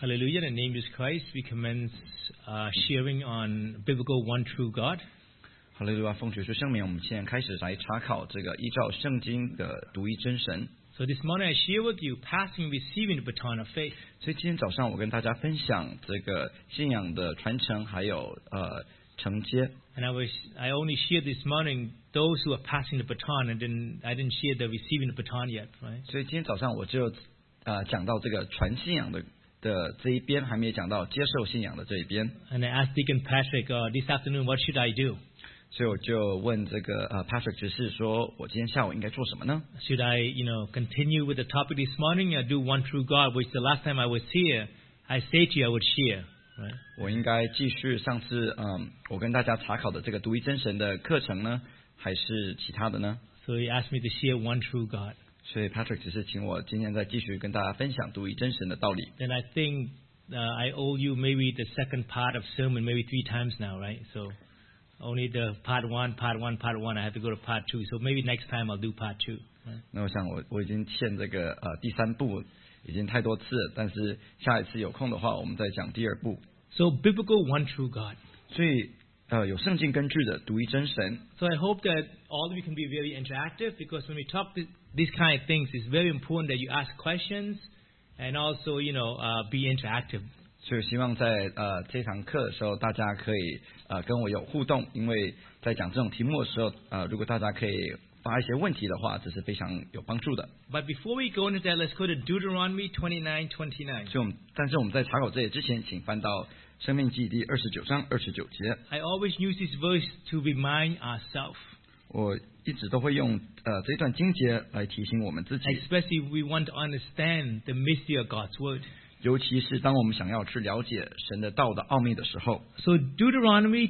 Hallelujah. In the name of Christ, we commence sharing on biblical one true God. 哈利路亚，奉主耶稣圣名，我们现在开始来查考这个依照圣经的独一真神。 So this morning I share with you passing and receiving the baton of faith. 所以今天早上我跟大家分享这个信仰的传承，还有承接。 And I only shared this morning those who are passing the baton, and I didn't share the receiving the baton yet, right? 所以今天早上我就讲到这个传信仰的这一边，还没有讲到接受信仰的这一边。 And I asked Deacon Patrick this afternoon, what should I do? 所以我就问这个Patrick 执事说，我今天下午应该做什么呢 Should I, continue with the topic this morning or do one true God, which the last time I was here, I said to you I would share, right? 我应该继续上次我跟大家查考的这个独一真神的课程呢，还是其他的呢？ So he asked me to share one true God. 所以 Patrick 只是请我今天再继续跟大家分享独一真神的道理。 Then I think I owe you maybe the second part of sermon maybe 3 times now, right? So only the part one. I have to go to part 2. So maybe next time I'll do part 2. Right? 那我想我已经欠这个第3部已经太多次了，但是下一次有空的话，我们再讲第2部。 So biblical one true God. 所以有圣经根据的独一真神。 So I hope that all of you can be very interactive, because when we talk these kind of things, it's very important that you ask questions and also, be interactive. 所以希望在这堂课的时候，大家可以跟我有互动，因为在讲这种题目的时候，如果大家可以发一些问题的话，这是非常有帮助的。 But before we go into that, let's go to Deuteronomy 29:29. 但是我们在查考这些之前，请翻到申命记第29章29节。 I always use this verse to remind ourselves. 我一直都会用这段经节来提醒我们自己， Especially if we want to understand the mystery of God's word. 尤其是当我们想要去了解神的道的奥秘的时候。 So Deuteronomy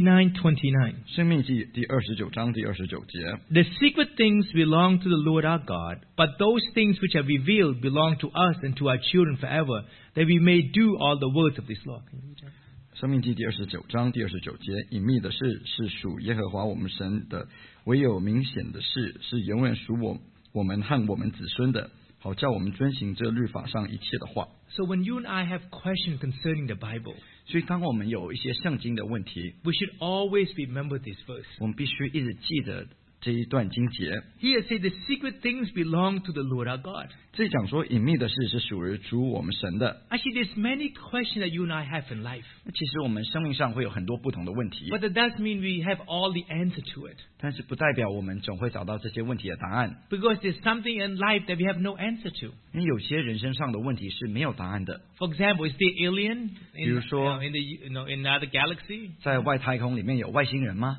29:29. 申命记第29章第29节。 The secret things belong to the Lord our God, but those things which are revealed belong to us and to our children forever, that we may do all the words of this law. 申命记第29章第29节，隐秘的事是属耶和华我们神的，唯有明显的事是永远属我们和我们子孙的，好叫我们遵行这律法上一切的话。 So when you and I have questions concerning the Bible, 所以当我们有一些圣经的问题， we should always remember this verse. 我们必须一直记得这一段经节。 Here it says the secret things belong to the Lord our God. 这里讲说隐秘的事是属于主我们神的。 Actually, there's many questions that you and I have in life. 其实我们生命上会有很多不同的问题， But that doesn't mean we have all the answer to it. 但是不代表我们总会找到这些问题的答案。 Because there's something in life that we have no answer to. 因为有些人生上的问题是没有答案的。 For example, is there alien 比如说 in another galaxy? 在外太空里面有外星人吗？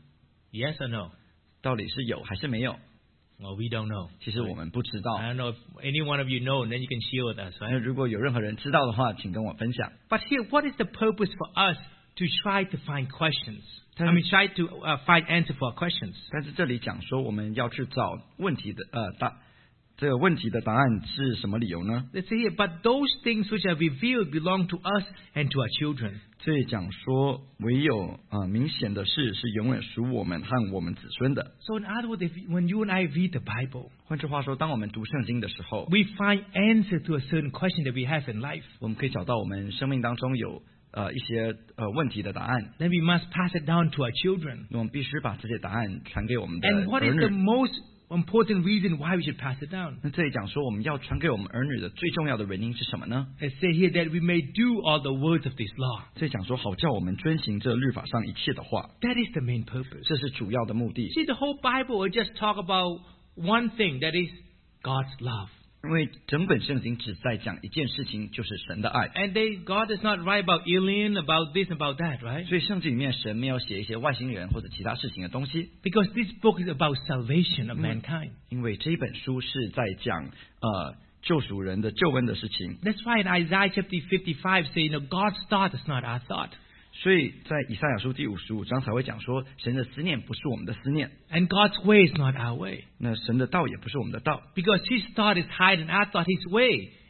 Yes or no? 到底是有还是没有？ Well, we don't know. 其实我们不知道。 I don't know if any one of you know, and then you can share with us, 那 right? 如果有任何人知道的话，请跟我分享。 But here, what is the purpose for us to try to find questions? Try to find answer for our questions. 但是这里讲说，我们要去找问题的这个问题的答案是什么理由呢？ Let's say here, but those things which are revealed belong to us and to our children. 这里讲说，唯有明显的事是永远属我们和我们子孙的。 So in other words, when you and I read the Bible, 换句话说，当我们读圣经的时候， we find answer to a certain question that we have in life. 我们可以找到我们生命当中有一些问题的答案。 Then we must pass it down to our children. 我们必须把这些答案传给我们的 And what 儿 is the 女。 most important reason why we should pass it down? 那这里讲说，我们要传给我们儿女的最重要的原因是什么呢？ Let's say here that we may do all the words of this law. 这里讲说，好叫我们遵行这律法上一切的话， That is the main purpose. 这是主要的目的。 See, the whole Bible will just talk about one thing, that is God's love. 因为整本圣经只在讲一件事情，就是神的爱。 And God does not write about alien, about this, about that, right? 所以圣经里面神没有写一些外星人或者其他事情的东西， Because this book is about salvation of mankind. 因为这一本书是在讲救赎人的救恩的事情。 That's why in Isaiah chapter 55 say, God's thought is not our thought. 所以在以赛亚书第55章才会讲说，神的思念不是我们的思念， And God's way is not our way. 那神的道也不是我们的道， Because His thought is higher than our thought. His way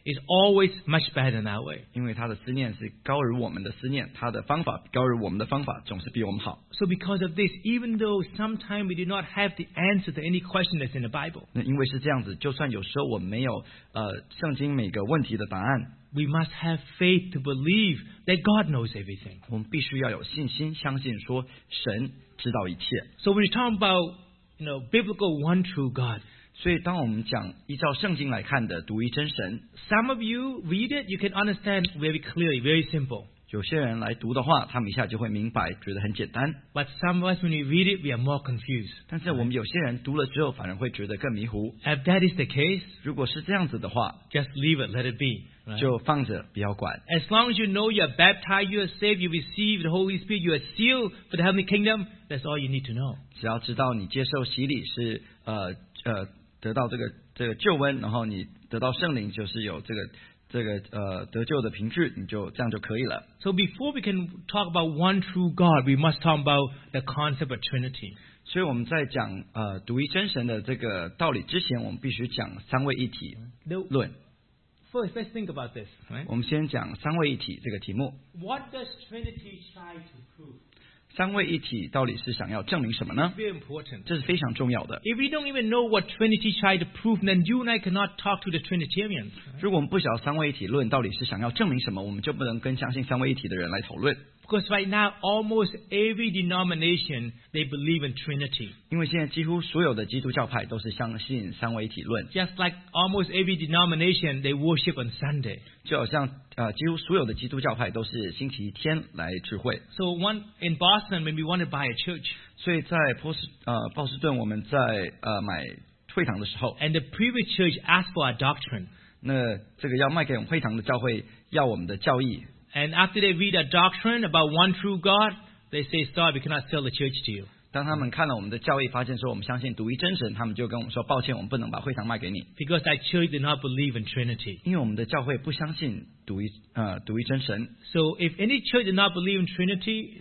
is always much better than our way. 因为他的思念是高于我们的思念，他的方法高于我们的方法，总是比我们好。 So because of this, even though sometimes we do not have the answer to any question that's in the Bible, 那因为是这样子，就算有时候我们没有圣经每个问题的答案， we must have faith to believe that God knows everything. 我们必须要有信心，相信说神知道一切。 So when we talk about, biblical one true God, 所以当我们讲依照圣经来看的独一真神， some of you read it, you can understand very clearly, very simple. 有些人来读的话，他们一下就会明白，觉得很简单。 But some of us, when we read it, we are more confused. 但是我们有些人读了之后，反而会觉得更迷糊。 If that is the case, 如果是这样子的话， just leave it, let it be. Right? 就放着，不要管。 As long as you know you are baptized, you are saved, you receive the Holy Spirit, you are sealed for the heavenly kingdom, that's all you need to know. 只要知道你接受洗礼是得到这个救恩，然后你得到圣灵，就是有这个得救的凭据，你就这样就可以了。 So before we can talk about one true God, we must talk about the concept of Trinity. 所以我们在讲独一真神的这个道理之前，我们必须讲三位一体论。 First, let's think about this. Right? 我们先讲三位一体这个题目。 What does Trinity try to prove? 三位一体到底是想要证明什么呢？ Very important. 这是非常重要的。 If we don't even know what Trinity try to prove, then you and I cannot talk to the Trinitarians. 如果我们不晓得三位一体论到底是想要证明什么，我们就不能跟相信三位一体的人来讨论。 Because right now, almost every denomination, they believe in Trinity. 因为现在几乎所有的基督教派都是相信三位一体论， Just like almost every denomination, they worship on Sunday. 就好像几乎所有的基督教派都是星期天来聚会。 So in Boston, when we want to buy a church, 所以在波士顿，我们在买会堂的时候， and the previous church asked for our doctrine. 那这个要卖给我们会堂的教会要我们的教义。 And after they read our doctrine about one true God, they say, sorry, we cannot sell the church to you. 当他们看了我们的教义，发现说我们相信独一真神，他们就跟我们说抱歉，我们不能把会堂卖给你， Because our church did not believe in Trinity. 因为我们的教会不相信独一真神。 So if any church did not believe in Trinity,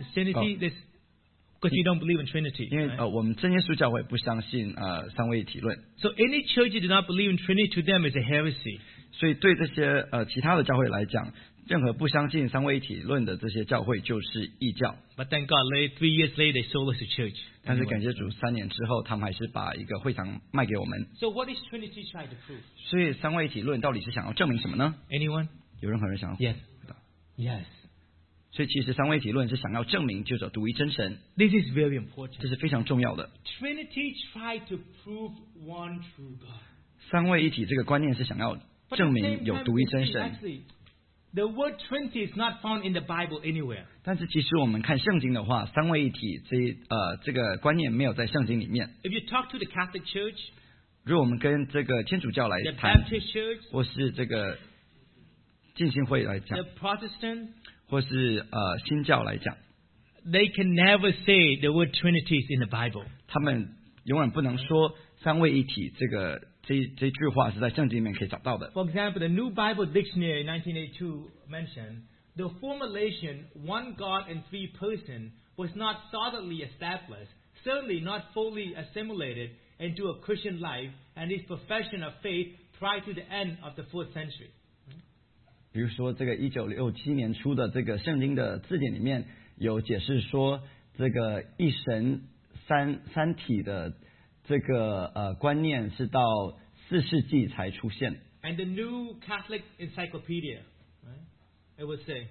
because you don't believe in Trinity. 因为 right? 我们真耶稣教会不相信三位一体论， So any church that did not believe in Trinity to them is a heresy. 所以对这些其他的教会来讲，任何不相信三位一体论的这些教会就是异教。 But thank God, 3 years later, they sold us a church. 但是 Anyway. 感谢主，3年之后，他们还是把一个会堂卖给我们。 So what is Trinity trying to prove? 所以三位一体论到底是想要证明什么呢？ Anyone? 有任何人想要？ Yes. Yes. 所以其实三位一体论是想要证明就是独一真神， This is very important. 这是非常重要的。 Trinity tried to prove one true God. 三位一体这个观念是想要 But 证 at the 明 same 有 time, 独一 you 真 see, 神。 actually, the word Trinity is not found in the Bible anywhere. 但是其实我们看圣经的话，三位一体这个观念没有在圣经里面。 If you talk to the Catholic Church, 如果我们跟这个天主教来 the 谈， Baptist Church, 或是这个浸信会来讲 the，Protestant, 或是新教来讲， they can never say the word Trinity is in the Bible. 他们永远不能说三位一体这句话是在圣经里面可以找到的。 For example, the New Bible Dictionary 1982 mentioned the formulation one God in three persons was not solidly established, certainly not fully assimilated into a Christian life and his profession of faith prior to the end of the 4th century. 比如说，这个1967年出的这个圣经的字典里面有解释说，这个一神三体的这个观念是到4世纪才出现。 And the New Catholic Encyclopedia, right? It would say,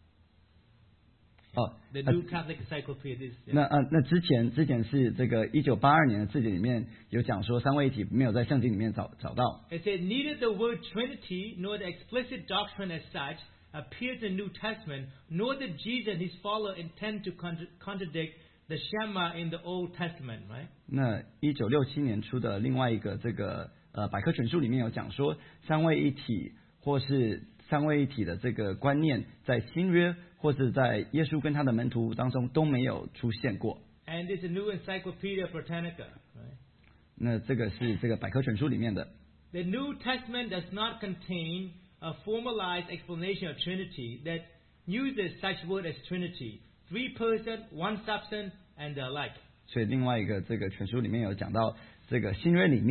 the New Catholic Encyclopedia. 那之前是这个1982年的字典里面有讲说三位一体没有在圣经里面找到。 It said neither the word Trinity nor the explicit doctrine as such appears in the New Testament, nor did Jesus and his followers intend to contradict the Shema in the Old Testament, right? 那1967年出的另外一个这个百科全书里面有讲说三位一体或是三位一体的这个观念在新约或是在耶稣跟他的门徒当中都没有出现过。 And it's a new Encyclopedia Britannica, right? 那这个是这个百科全书里面的。 The New Testament does not contain a formalized explanation of Trinity that uses such word as Trinity, three person, one substance, and the like. 所以另外一个这个全书里面有讲到，这个新约里面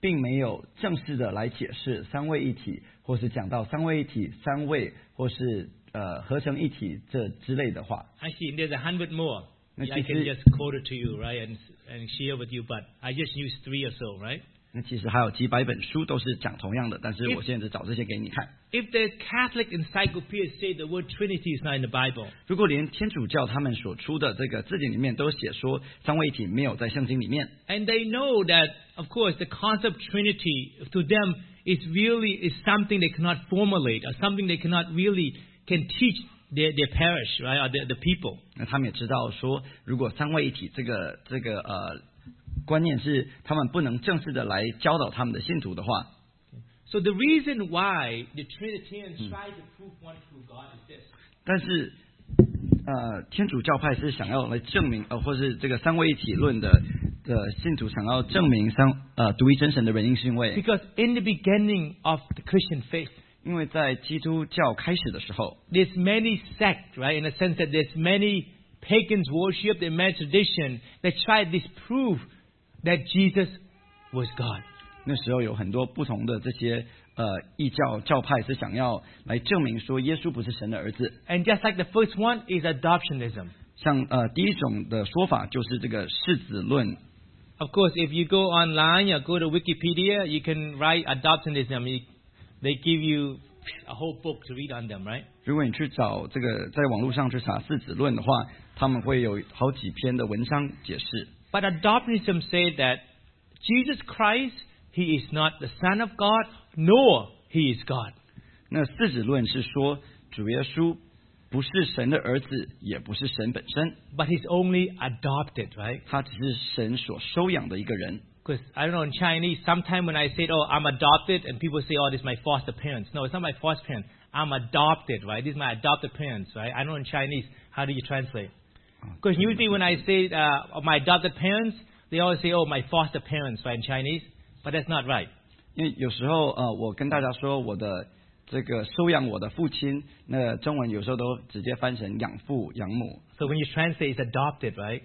并没有正式的来解释三位一体，或是讲到三位一体、三位，或是合成一体这之类的话。 Actually, there's 100 more. I can just quote it to you, right, and share with you, but I just used 3 or so, right? 那其实还有几百本书都是讲同样的，但是我现在只找这些给你看。 If the Catholic encyclopedias say the word Trinity is not in the Bible, 如果连天主教他们所出的这个字典里面都写说三位一体没有在圣经里面， and they know that, of course, the concept Trinity to them is something they cannot formulate or something they cannot really can teach their parish, right, or the people. 那他们也知道说，如果三位一体这个观念是他们不能正式的来教导他们的信徒的话， So the reason why the Trinitarians try to prove one true God is this. 但是天主教派是想要来证明或是这个三位一体论的信徒想要证明独一真神的原因是因为 Because in the beginning of the Christian faith, 因为在基督教开始的时候， there's many sects, right? In the sense that there's many pagans worship, there's many tradition that try to disprove that Jesus was God. 那时候有很多不同的这些异教派是想要来证明说耶稣不是神的儿子。 And just like the first one is adoptionism. 像第一种的说法就是这个世子论。 Of course, if you go online or go to Wikipedia, you can write adoptionism. They give you a whole book to read on them, right? 如果你去找这个在网络上去查世子论的话，他们会有好几篇的文章解释。 But adoptionism say that Jesus Christ, He is not the Son of God, nor He is God. 那世子论是说主耶稣不是神的儿子，也不是神本身， But He's only adopted, right? 他只是神所收养的一个人。 Because, I don't know, in Chinese, sometime when I say, oh, I'm adopted, and people say, oh, this is my foster parents. No, it's not my foster parents. I'm adopted, right? This is my adopted parents, right? I know in Chinese, how do you translate? Because usually when I say my adopted parents, they always say, oh, my foster parents, right, in Chinese. But that's not right. 因为有时候我跟大家说我的这个收养我的父亲，那中文有时候都直接翻成养父养母。 So when you translate, it's adopted, right?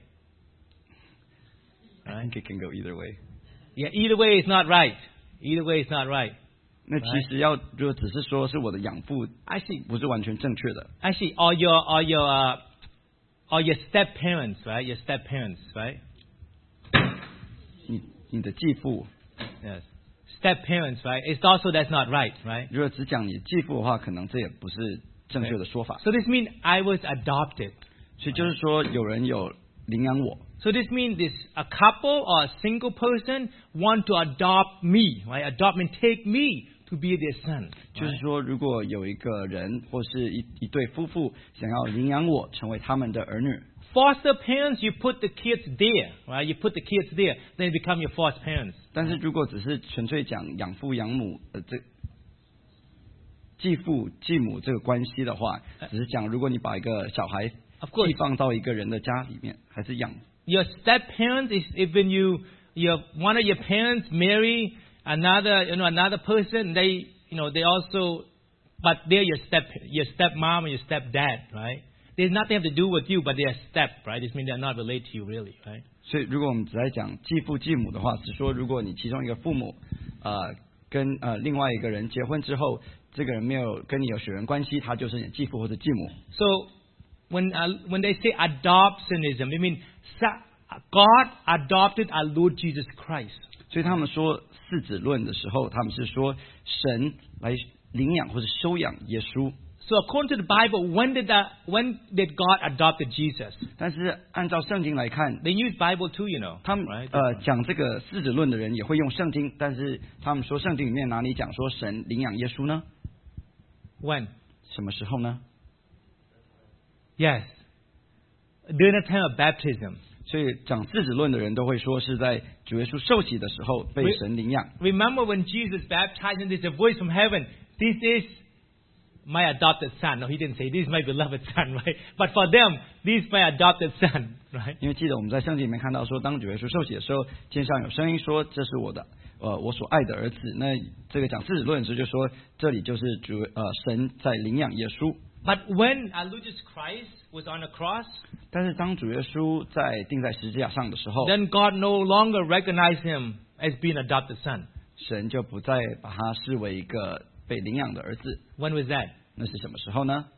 I think it can go either way. Yeah, either way is not right. Either way is not right. 那其实如果只是说是我的养父， Actually, 不是完全正确的。 actually, or your step parents, right? Your step parents, right? 你的继父， Yes. Step parents, right? It's also that's not right, right? 如果只讲你继父的话，可能这也不是正确的说法。 So this means I was adopted. 所以就是说，有人有领养我。 So this means a couple or a single person want to adopt me, right? Adopt and take me to be their son. 就是说，如果有一个人或是一对夫妇想要领养我，成为他们的儿女。 Foster parents, you put the kids there, right? You put the kids there, then they become your foster parents. 但是如果只是纯粹讲养父养母这继父继母这个关系的话，只是讲如果你把一个小孩寄放到一个人的家里面，还是养。 Your step parents is if when one of your parents marry another person, they also, but they're your stepmom or your stepdad, right? There's nothing to do with you, but they're step, right? This means they're not related to you really, right? 所以如果我们只在讲继父继母的话，是说如果你其中一个父母跟另外一个人结婚之后，这个人没有跟你有血缘关系，他就是你继父或者继母。 So when they say adoptionism, I mean God adopted our Lord Jesus Christ. 所以他们说四子论的时候，他们是说神来领养或者收养耶稣。 So according to the Bible, when did God adopted Jesus? 但是按照圣经来看， They use Bible too, you know. 他们 right? 讲这个四子论的人也会用圣经，但是他们说圣经里面哪里讲说神领养耶稣呢？ When? 什么时候呢？ Yes. During the time of baptism. 所以讲四子论的人都会说是在主耶稣受洗的时候被神领养。 Remember when Jesus baptized and there's a voice from heaven, this is my adopted son. No, he didn't say, this is my beloved son, right? But for them, this is my adopted son, right? 因为记得我们在圣经里面看到说，当主耶稣受洗的时候，天上有声音说：“这是我的，我所爱的儿子。”那这个讲四子论的时候就说，这里就是神在领养耶稣。 But when our Lord Jesus Christ was on the cross, 但是当主耶稣在钉在十字架上的时候， then God no longer recognized him as being adopted son. 神就不再把他视为一个被领养的儿子。 When was that? 那是什么时候呢？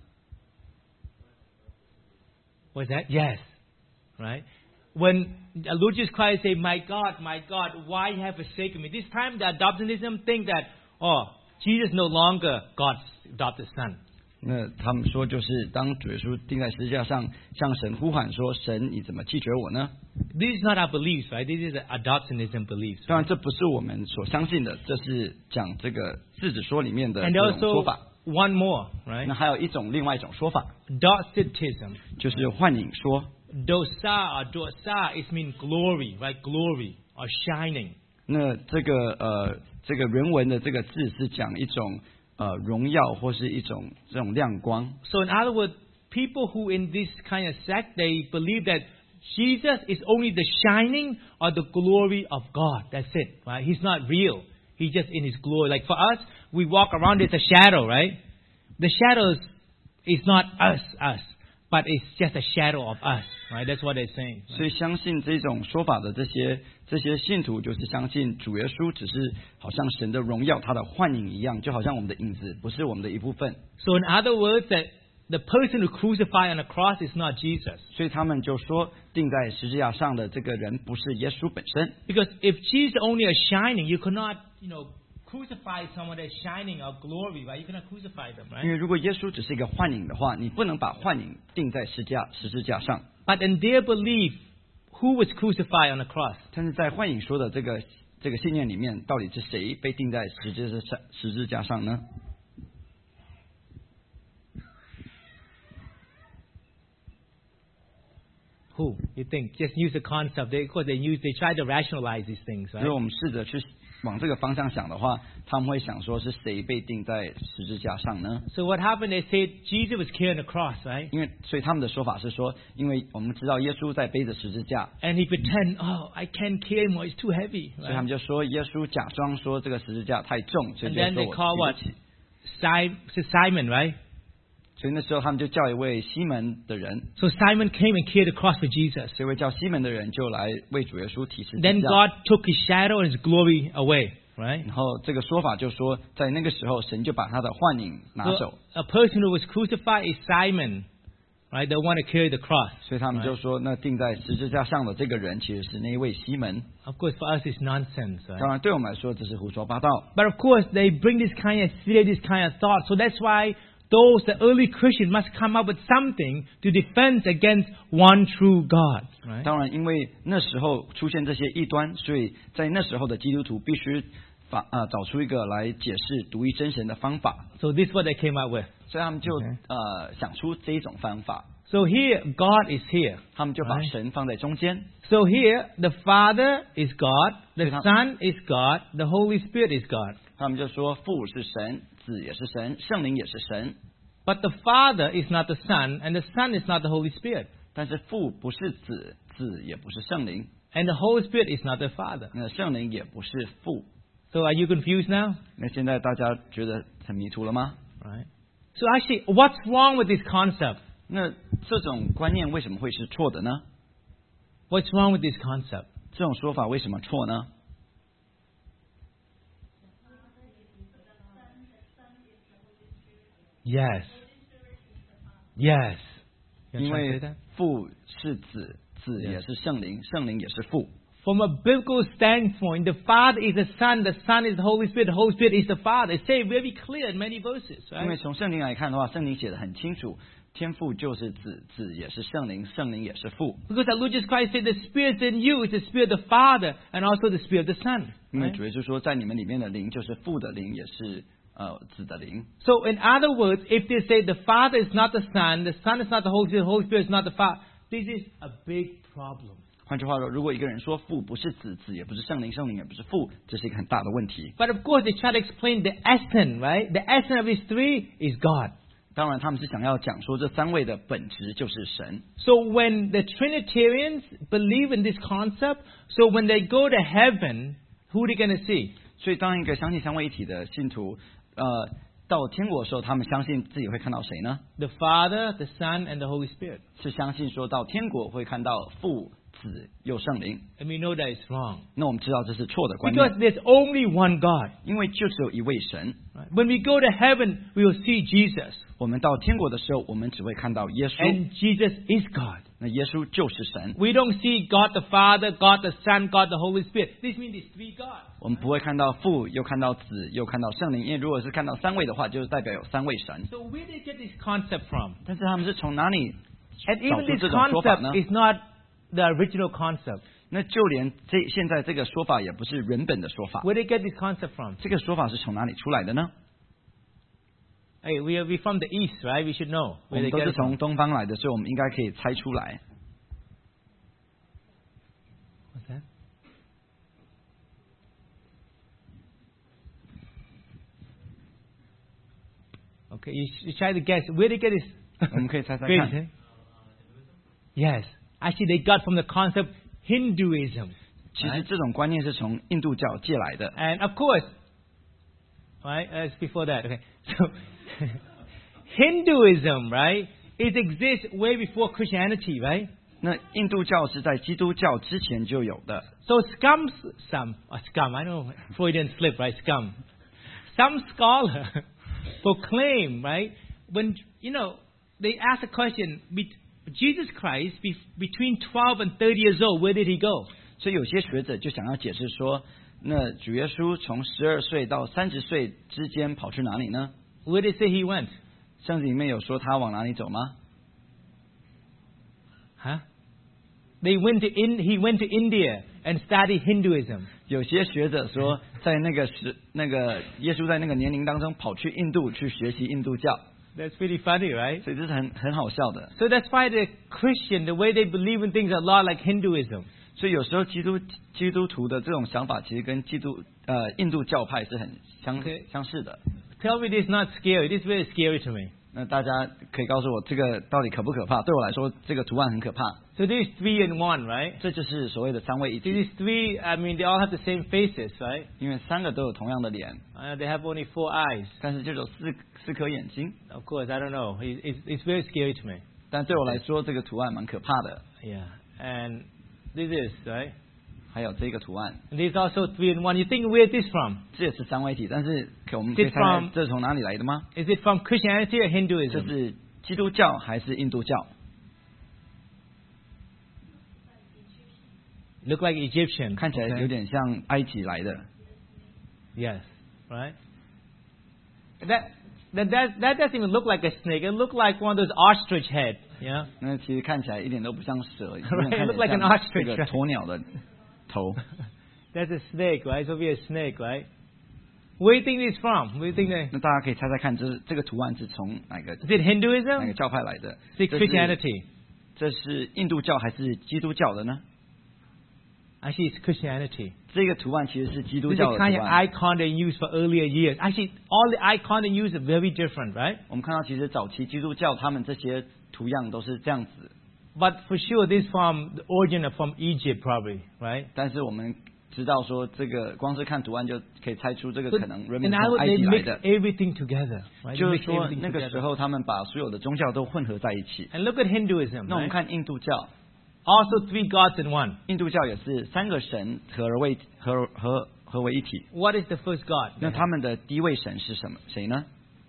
Was that? Yes. Right? When Lord Jesus Christ said, my God, why have you forsaken me? This time the adoptionism think that, oh, Jesus no longer God's adopted son. 那他们说，就是当主耶稣钉在十字架上，向神呼喊说：“神，你怎么拒绝我呢 This is not our beliefs, right? This is adoptionism beliefs. 当然，这不是我们所相信的，这是讲这个字子说里面的 And 这种说 also 法。 one more, right? 那还有另外一种说法， Docetism. 就是幻影说。 Dosa or dosa is mean glory, right? Glory or shining. 那这个原文的这个字是讲一种荣耀或是一种这种亮光。 So in other words, people who in this kind of sect, they believe that Jesus is only the shining or the glory of God. That's it, right? He's not real. He's just in His glory. Like for us, we walk around, it's a shadow, right? The shadows is not us, but it's just a shadow of us, right? That's what they're saying. 所以相信这种说法的这些信徒，就是相信主耶稣只是好像神的荣耀，他的幻影一样，就好像我们的影子不是我们的一部分。 So in other words, that the person who crucified on the cross is not Jesus. 所以他们就说，钉在十字架上的这个人不是耶稣本身。 Because if Jesus only a shining, you cannot, crucify someone that's shining or glory, right? You cannot crucify them, 因 right? 为如果耶稣只是一个幻影的话，你不能把幻影钉在十字架上。 But in their belief, who was crucified on the cross? 但是在幻影说的这个信念里面，到底是谁被钉在十字架上呢？ Who? You think? Just use the concept. They try to rationalize these things, 如 right? 果我们试着去往这个方向想的话，他们会想说是谁被钉在十字架上呢？ So what happened? They said Jesus was carrying the cross, right? 所以他们的说法是说，因为我们知道耶稣在背着十字架， And he pretend, I can't carry more. It's too heavy, 所以他们 right? 就说耶稣假装说这个十字架太重，所以 And 就 then 说 they 我 call 提 what? 不起。 Simon, right? 所以那时候他们就叫一位西门的人， So Simon came and carried the cross for Jesus. 这位叫西门的人就来为主耶稣提十字 Then 架。 God took His shadow and His glory away, right? 然后这个说法就说，在那个时候神就把他的幻影拿 So 走， a person who was crucified is Simon, right? The one to carry the cross. 所以他们就说，那钉在十字架上的这个人其实是那一位西门。 Of course, for us, it's nonsense, right? 当然对我们来说这是胡说八道。 But of course, they bring this kind of fear, this kind of thought. So that's why the early Christians must come up with something to defend against one true God, right? 当然，因为那时候出现这些异端，所以在那时候的基督徒必须找出一个来解释独一真神的方法， So this is what they came up with. 所以他们就 Okay. 想出这一种方法， So here, God is here. 他们就把 Right. 神放在中间。 So here, the Father is God, the Okay. Son is God, the Holy Spirit is God. 他们就说父是神，子也是神，圣灵也是神。 But the Father is not the Son, and the Son is not the Holy Spirit. 但是父不是子，子也不是圣灵， And the Holy Spirit is not the Father. 那圣灵也不是父。 So are you confused now? 那现在大家觉得很迷途了吗？ Right. So actually, what's wrong with this concept? 那这种观念为什么会是错的呢？ What's wrong with this concept? 这种说法为什么错呢？ Yes. Yes. You 因 wanna 为 translate that? 父是子，子也是圣灵，圣灵也是父。 From a biblical standpoint, the Father is the Son is the Holy Spirit is the Father. It's say very clear in many verses, 因为 right? 从圣灵来看的话，圣灵写的很清楚，天父就是子，子也是圣灵，圣灵也是父。 Because the Lord Jesus Christ said the Spirit in you is the Spirit of the Father and also the Spirit of the Son. 因为 right? 主耶稣说，在你们里面的灵就是父的灵，也是子的灵。 So in other words, if they say the Father is not the Son is not the Holy Spirit is not the Father, this is a big problem. 换句话说，如果一个人说父不是子，子也不是圣灵，圣灵也不是父，这是一个很大的问题。 But of course, they try to explain the essence, right? The essence of these three is God. 当然，他们是想要讲说这三位的本质就是神。 So when the Trinitarians believe in this concept, so when they go to heaven, who are they going to see? 所以，当一个相信三位一体的信徒， 到天国的时候，他们相信自己会看到谁呢？ The Father, the Son, and the Holy Spirit. 是相信说到天国会看到父、子又圣灵。 And we know that is wrong. 那我们知道这是错的观 Because 念， there's only one God. 因为就只有一位神。 Right? When we go to heaven, we will see Jesus. 我们到天国的时候，我们只会看到耶稣， And Jesus is God. 那耶稣就是神。 We don't see God the Father, God the Son, God the Holy Spirit. This means there's three gods. 我们不会看到父，又看到子，又看到圣灵，因为如果是看到三位的话，就是代表有三位神。 So where did they get this concept from? 但是他们是从哪里 And 找 even 出 this 这种说法呢？ concept is not the original concept. 那就连现在这个说法也不是原本的说法。 Where did they get this concept from? 这个说法是从哪里出来的呢？ Hey, we from the East, right? We should know 我 where 们 they 都 get 是 it from. 从东方来的，所以我们应该可以猜出来。 What's that? Okay, you try to guess where they get this. 我们可以猜猜 Great, 看。 eh? Yes, actually they got from the concept Hinduism. 其实这种观念是从印度教借来的。 And of course, right, as before that, okay. So Hinduism, right, it exists way before Christianity, right? 那印度教是在基督教之前就有的。 So scum, I know Freudian slip, right? Scum. Some scholar proclaim, right, when, they ask a question, Jesus Christ, between 12 and 30 years old, where did he go? 所以有些学者就想要解释说，那主耶稣从12岁到30岁之间跑去哪里呢？ Where did they say he went? 圣经里面有说他往哪里走吗？ Huh? He went to India and studied Hinduism. 有些学者说，在那个耶稣在那个年龄当中跑去印度去学习印度教， That's pretty funny, right? 所以这是很好笑的。 So that's why the Christian, the way they believe in things are a lot like Hinduism. 所以有时候基督徒的这种想法，其实跟印度教派是很相似的。 Tell me this is not scary. This is very scary to me. 那大家可以告诉我这个到底可不可怕？对我来说，这个图案很可怕。 So this is 3 in 1, right? 这就是所谓的三位一体， These 3, I mean, they all have the same faces, right? 因为三个都有同样的脸， They have only 4 eyes. 但是就有四颗眼睛。 Of course, I don't know. It's very scary to me. 但对我来说，这个图案蛮可怕的。 Yeah. And this is, right? 还有这个图案， And this is also 3 in 1. You think where is this from? 这也是三位一体，但是我们可以猜猜这是从哪里来的吗？ Is it from Christianity or 这 Hinduism? 是基督教还是印度教？ Look like Egyptian. 看起来 okay? 有点像埃及来的。 Yes, right? That doesn't even look like a snake. It looked like one of those ostrich head, yeah? 那其实看起来一点都不像蛇， Right, 看起 look like 来 an 像 ostrich, 这个鸵鸟的头。 That's a snake, right? So be a snake, right? Where do you think it's from? Where do you think 那大家可以猜猜看，这个图案是从哪个 is it Hinduism? 哪个教派来的？ Is it 这是 Christianity? 这是印度教还是基督教的呢？ Actually, it's Christianity. 这个图案其实是基督 This is 教 the 的 kind 图 of 案。 icon they used for earlier years. Actually, all the icon they use are very different, right? 我们看到其实早期基督教他们这些图样都是这样子， But for sure, this from the origin of from Egypt, probably, right? 但是我们知道说这个光是看图案就可以猜出这个 But 可能人 in 民 other 从 words, 埃 they 及来 mix 的。 everything together, right? They 就是 mix 说 everything 那个时 together. 候他们把所有的宗教都混合在一起。 And look at Hinduism, 那我们 right? 看印度教， Also 3 gods in 1. 印度教也是三个神合为一体。 What is the first god? 那他们的第一位神是谁呢？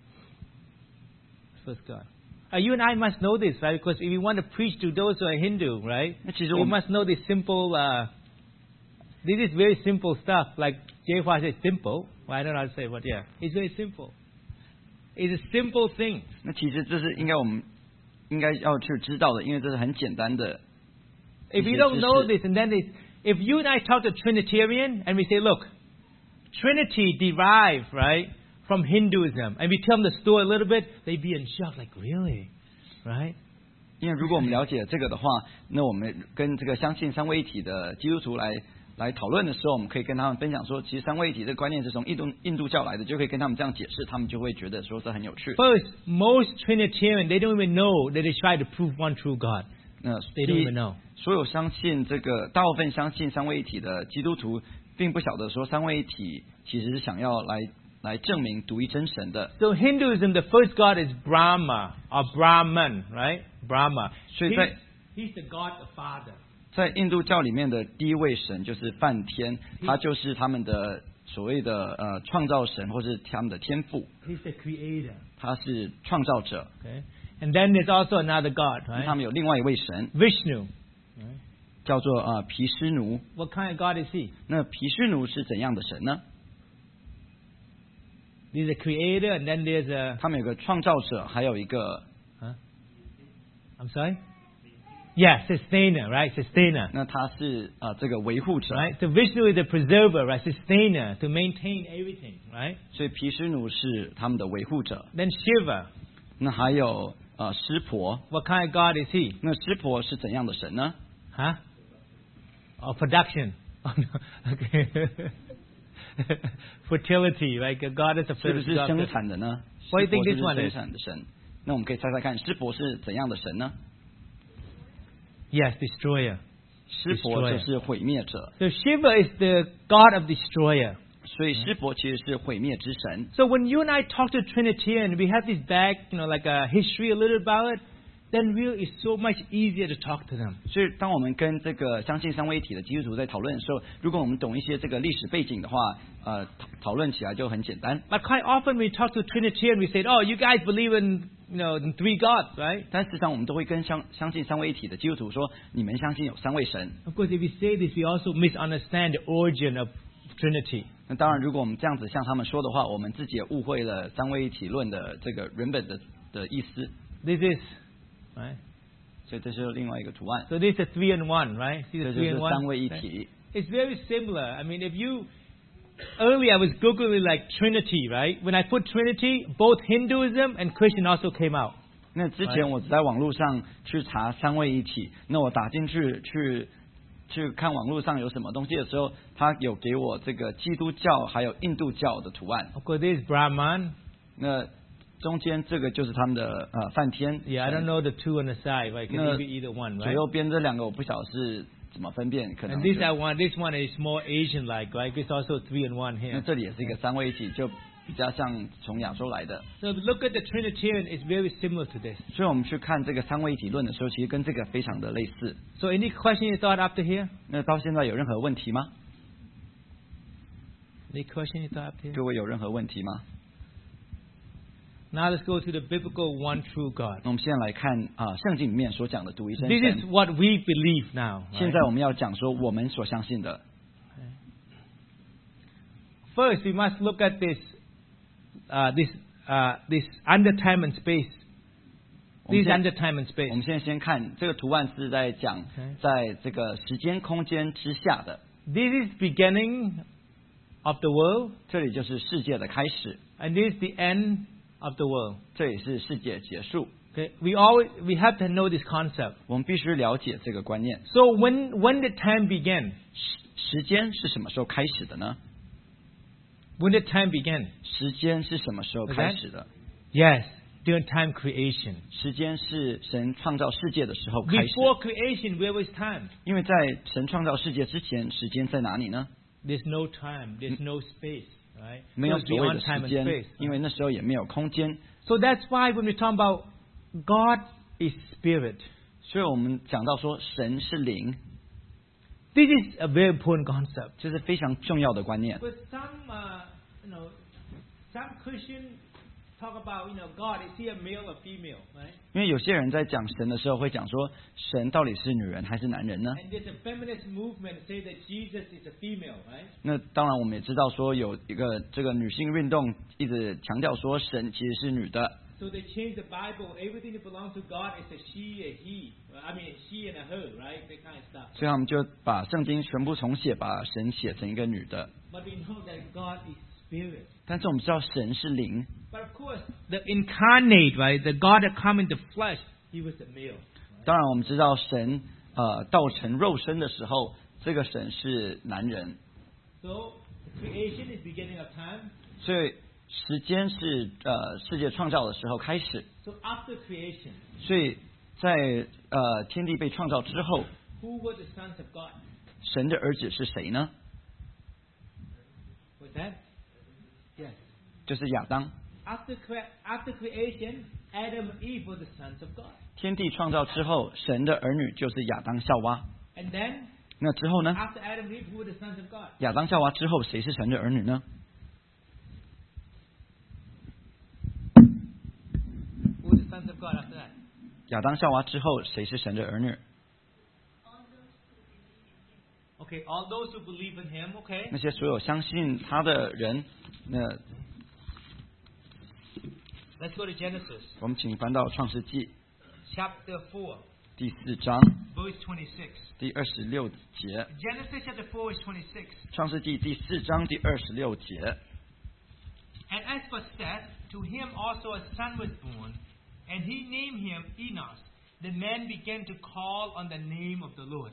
First god. You and I must know this, right? Because if you want to preach to those who are Hindu, right? 那其实 You 我们 must know this simple. This is very simple stuff. Like Jay Hua said, simple. Well, I don't know how to say, but yeah, it's very simple. It's a simple thing. 那其实这是我们应该要去知道的，因为这是很简单的。 If you don't know this, and then if you and I talk to Trinitarian and we say, look, Trinity derived, right, from Hinduism, and we tell them the story a little bit, they'd be in shock, like, really? Right? 因为如果我们了解这个的话，那我们跟这个相信三位一体的基督徒来讨论的时候，我们可以跟他们分享说，其实三位一体这个观念是从印度教来的，就可以跟他们这样解释，他们就会觉得说这很有趣。 First, most Trinitarian, they don't even know that they try to prove one true God. 那 They don't even know. 所有相信大部分相信三位一体的基督徒，并不晓得说三位一体其实是想要来来证明独一真神的。 So Hinduism, the first god is Brahma or Brahman, right? Brahma. 所以在 He's the god, the father. 在印度教里面的第一位神就是梵天，他就是他们的所谓的创造神，或是他们的天父， He's the creator. 他是创造者。 Okay. And then there's also another god, 他 right? 们有另外一位神 Vishnu. 叫做毗湿奴。 What kind of god is he? 那毗湿奴是怎样的神呢？ There's a creator, and then there's a. 他们有个创造者，还有一个 I'm sorry. Yeah, sustainer, right? Sustainer, 那他是这个维护者， right? So Vishnu is the preserver, right? Sustainer to maintain everything, right? 所以毗湿奴是他们的维护者。 Then Shiva. 那还有湿婆， What kind of god is he? 那湿婆是怎样的神呢？ Huh? Oh, production. Oh, no. Okay. Fertility, right? A goddess of 是不是 fertility. 生产的呢？ What do you think 湿 this 婆 one 是 is? 生产的神。那我们可以猜猜看，湿婆是怎样的神呢？ Yes, destroyer. 湿婆就是毁灭者， So Shiva is the god of destroyer. 所以湿婆其实是毁灭之神。 So when you and I talk to Trinitarian, we have this back, like a history a little about it, then really it's so much easier to talk to them. 所以当我们跟这个相信三位一体的基督徒在讨论的时候，如果我们懂一些这个历史背景的话，讨论起来就很简单。 But quite often we talk to Trinitarian, we say, oh, you guys believe in, in three gods, right? 但事实上，我们都会跟相信三位一体的基督徒说，你们相信有三位神。 Of course, if we say this, we also misunderstand the origin of Trinity. 那当然，如果我们这样子向他们说的话，我们自己也误会了三位一体论的这个原本的意思。 This is, right? 所以这是另外一个图案， So this is 3 and 1, right? See 这 the 就 3 是 and 三 1? 位一体。 It's very similar. I mean, if you earlier I was googling like Trinity, right? When I put Trinity, both Hinduism and Christian also came out. 那之前我在网络上去查三位一体，那我打进去看网络上有什么东西的时候，他有给我这个基督教还有印度教的图案。 Of course, this is Brahman. 那中间这个就是他们的梵天。 Yeah, I don't know the two on the side, right? It No, can be either one, 左 right? 右边这两个我不晓得是怎么分辨，可能 And this 就 I want. This one is more Asian-like, right? It's also 3 and 1 那 here. 这里也是一个三位一体，就比较像从亚洲来的。 So if you look at the Trinitarian, it's very similar to this. 所以我们去看这个三位一体论的时候，其实跟这个非常的类似。 So any question you thought up to here? 那到现在有任何问题吗？ Any question you thought up to here? 各位有任何问题吗？ Now let's go to the biblical one true God. 那我们现在来看圣经里面所讲的独一真 This is 神。 what we believe now. 现 right? 在我们要讲说我们所相信的。 First, we must look at this under time and space. 我们 This 现 under time and 我 space. 们现在先看这个图案是在讲 Okay. 在这个时间空间之下的， This is beginning of the world, 这里就是世界的开始， and this is the end of the world. 这也是世界结束。 Okay, we have to know this concept. 我们必须了解这个观念。 So when did time begin? 时间是什么时候开始的呢？ When did time begin? 时间是什么时候开始的？ Yes, during time creation. 时间是神创造世界的时候开始。 Before creation, where was time? 因为在神创造世界之前，时间在哪里呢？ There's no time. There's no space. Right? 没有 Goes 所谓 beyond 的 time 时 and 间 space.， 因为那时候也没有空间。 So that's why when we talk about God is spirit, 所以我们讲到说神是灵， this is a very important concept. 这是非常重要的观念。 But some Christian talk about God, is he a male or female, right? 因为有些人在讲神的时候会讲说，神到底是女人还是男人呢？ And there's a feminist movement say that Jesus is a female, right? 那当然我们也知道说有一个这个女性运动一直强调说神其实是女的， So they change the Bible. Everything that belongs to God is a she, a he. I mean, a she and a her, right? That kind of stuff. 所以他们就把圣经全部重写，把神写成一个女的。 But we know that God is spirit. 但是我们知道神是灵， But of course, the incarnate, right? The God that come into flesh, he was a male. 当然我们知道神道成肉身的时候，这个神是男人， So creation is beginning of time. 所以时间是世界创造的时候开始。 So after creation, 所以在天地被创造之后， who were the sons of God? 神的儿子是谁呢？ Was that? Yes. 就是亚当。 After creation, Adam and Eve were the sons of God. 天地创造之后，神的儿女就是亚当夏娃。 And then, 那之后呢？ after Adam and Eve, who were the sons of God? 亚当夏娃之后，谁是神的儿女呢？ Who were the sons of God after that? 亚当夏娃之后，谁是神的儿女？ Okay, all those who believe in Him, okay? 那些所有相信他的人。那 Let's go to Genesis, 我们请翻到创世纪 chapter 4, 第4章 verse 26. 第26节。 Genesis chapter 4, verse 26. 创世纪第4章第26节。 And as for Seth, to him also a son was born, and he named him Enos. The men began to call on the name of the Lord.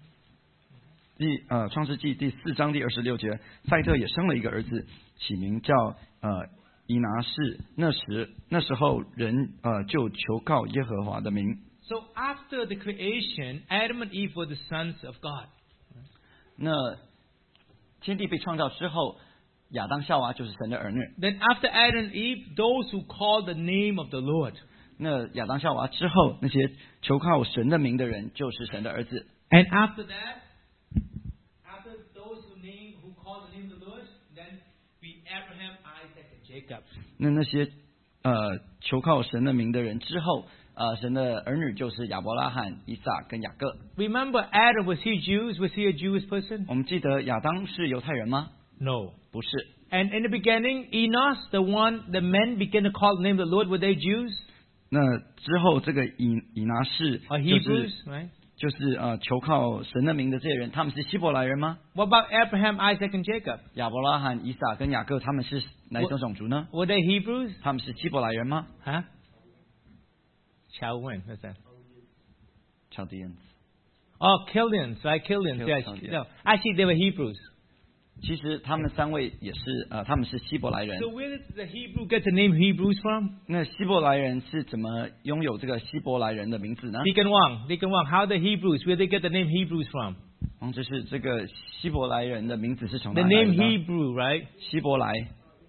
创世纪第4章第26节，赛特也生了一个儿子，起名叫以拿士。那时候人就求告耶和华的名。 So after the creation, Adam and Eve were the sons of God. 那天地被创造之后，亚当夏娃就是神的儿女。 Then after Adam and Eve, those who call the name of the Lord. 那亚当夏娃之后，那些求靠神的名的人，就是神的儿子。 And after that, after those who call the name of the Lord, then be Abraham, Isaac, and Jacob. 那些求靠神的名的人之后，神的儿女就是亚伯拉罕、以撒跟雅各。 Remember Adam, was he Jews? Was he a Jewish person? 我们记得亚当是犹太人吗？ No. 不是。 And in the beginning, Enos, the men began to call the name of the Lord, were they Jews? 那之后，这个以拿士 Or Hebrews, right? 就是求靠神的名的这些人，他们是希伯来人吗？ What about Abraham, Isaac, and Jacob? 亚伯拉罕、以撒跟雅各，他们是哪一种种族呢？ Were they Hebrews? 他们是希伯来人吗？ Huh? Chaldean, what's that? Chaldeans。 Oh, Chaldeans, right? Chaldeans, yes. Chaldeans. No, actually, they were Hebrews. 其实他们3位也是他们是希伯来人。 So where did the Hebrew get the name Hebrews from? 那希伯来人是怎么拥有这个希伯来人的名字呢？ Deacon Wang, how the Hebrews, where they get the name Hebrews from? 就是这个希伯来人的名字是从哪 The 里来 name 的呢？ Hebrew, right? 希伯来。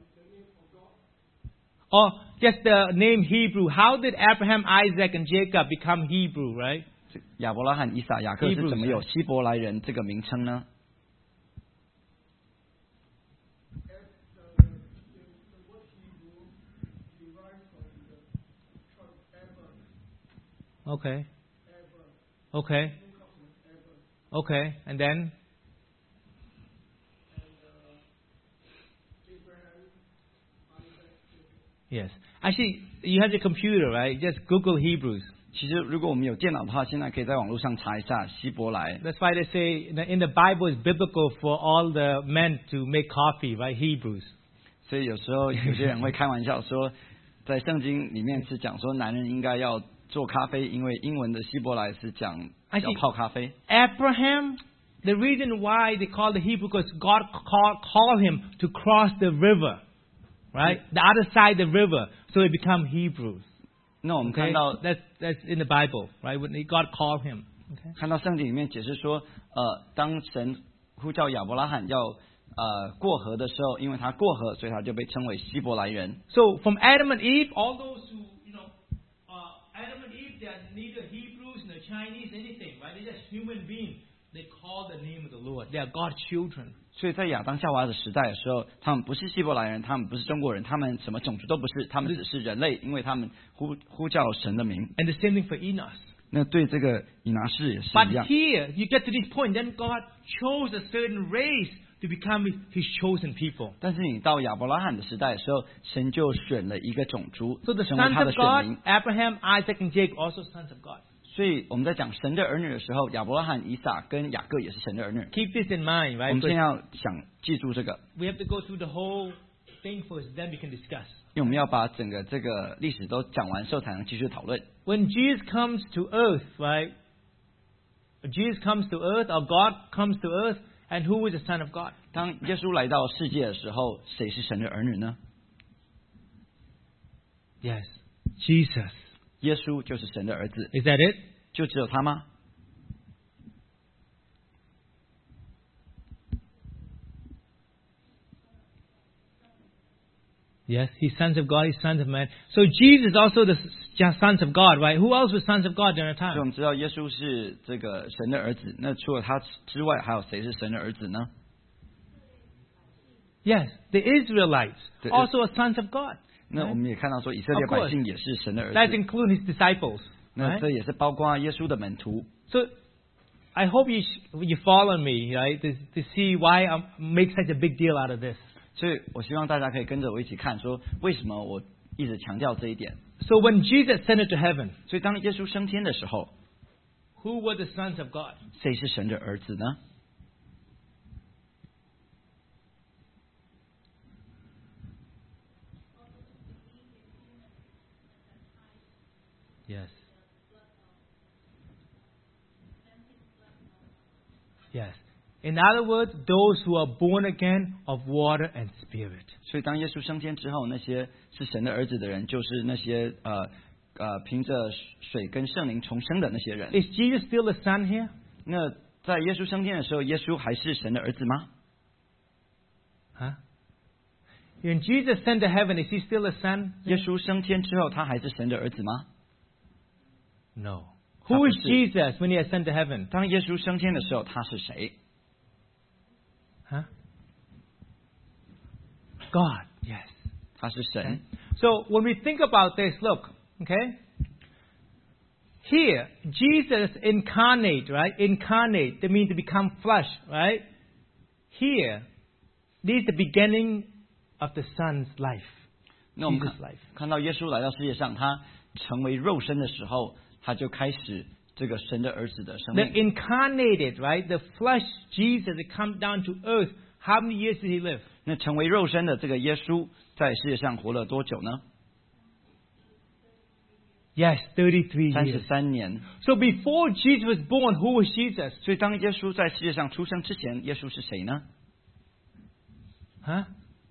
Or just the name Hebrew. How did Abraham, Isaac, and Jacob become Hebrew, right? 亚伯拉罕、以撒、雅各是怎么有希伯来人这个名称呢？ Okay. Okay. Okay. And then? Yes. Actually, you have the computer, right? Just Google Hebrews. 其实，如果我们有电脑的话，现在可以在网络上查一下希伯来。 That's why they say in the Bible it's biblical for all the men to make coffee, right? Hebrews. 所以有时候有些人会开玩笑说，在圣经里面是讲说男人应该要做咖啡，因为英文的希伯来是讲要泡咖啡。 Abraham, the reason why they call the Hebrew because God called him to cross the river, right? The other side of the river, so he become Hebrews. 那我们看 Okay? 到 That's in the Bible, right? When God called him. Okay? 看到圣经里面解释说，当神呼叫亚伯拉罕要过河的时候，因为他过河，所以他就被称为希伯来人。 So from Adam and Eve, all those who, Adam and Eve, they are neither Hebrews nor Chinese, anything, right? They're just human beings. They call the name of the Lord. They are God's children. 所以在亚当夏娃的时代的时候，他们不是希伯来人，他们不是中国人，他们什么种族都不是，他们只是人类，因为他们呼叫神的名。 And the same thing for Enos. 那对这个以拿士也是 But 一样。 here, you get to this point, then God chose a certain race to become His chosen people. 但是你到亚伯拉罕的时代的时候，神就选了一个种族 So the 成为 sons 他的 of 选 God, 民。 Abraham, Isaac, and Jacob, also sons of God. 所以我们在讲神的儿女的时候，亚伯拉罕、以撒跟雅各也是神的儿女。 Keep this in mind, 我 right? 们现在 Because 要想记住这个， we have to go through the whole thing first, then we can discuss. 因为我们要把整个这个历史都讲完之后，才能继续讨论。 When Jesus comes to earth, right? Jesus comes to earth, or God comes to earth, and who is the Son of God? 当耶稣来到世界的时候，谁是神的儿女呢？ Yes, Jesus. 耶稣就是神的儿子， Is that it? 就只有他吗？ Yes, he's sons of God, he's sons of man. So Jesus also the sons of God, right? Who else was sons of God during that 所以我 time? 们知道耶稣是这个神的儿子，那除了他之外，还有谁是神的儿子呢？ Yes, the Israelites The- also are sons of God. 那我们也看到说，以色列 Of course. 百姓也是神的儿 That 子， includes his disciples. 那 Right? 这也是包括耶稣的门徒。 So I hope you follow me, right? To see why I make such a big deal out of this. 所以我希望大家可以跟着我一起看，说为什么我一直强调这一点。 So when Jesus ascended to heaven, 所以当耶稣升天的时候， who were the sons of God? 谁是神的儿子呢？ Yes. Yes. In other words, those who are born again of water and spirit. 所以当耶稣升天之后，那些是神的儿子的人，就是那些凭着水跟圣灵重生的那些人。 Is Jesus still the son here? 那在耶稣升天的时候，耶稣还是神的儿子吗？ Huh? When Jesus ascended to heaven, is he still a son? 耶稣升天之后，他还是神的儿子吗？ No. Who is 他不是。 Jesus when he ascended to heaven? 当耶稣升天的时候，他是谁？ Huh? God, yes. 他是神。 So when we think about this, look, okay? Here, Jesus incarnate, right? Incarnate, that means to become flesh, right? Here, this is the beginning of the Son's life. 那我们 Jesus' life. 看到耶稣来到世界上，他成为肉身的时候，他就开始这个神的儿子的生 The 命。 incarnated, right? The flesh Jesus that come down to earth. How many years did he live? 那成为肉身的这个耶稣，在世界上活了多久呢？ Yes, 33 years. 33年。 So before Jesus was born, who was Jesus? 所以当耶稣在世界上出生之前，耶稣是谁呢？ Huh?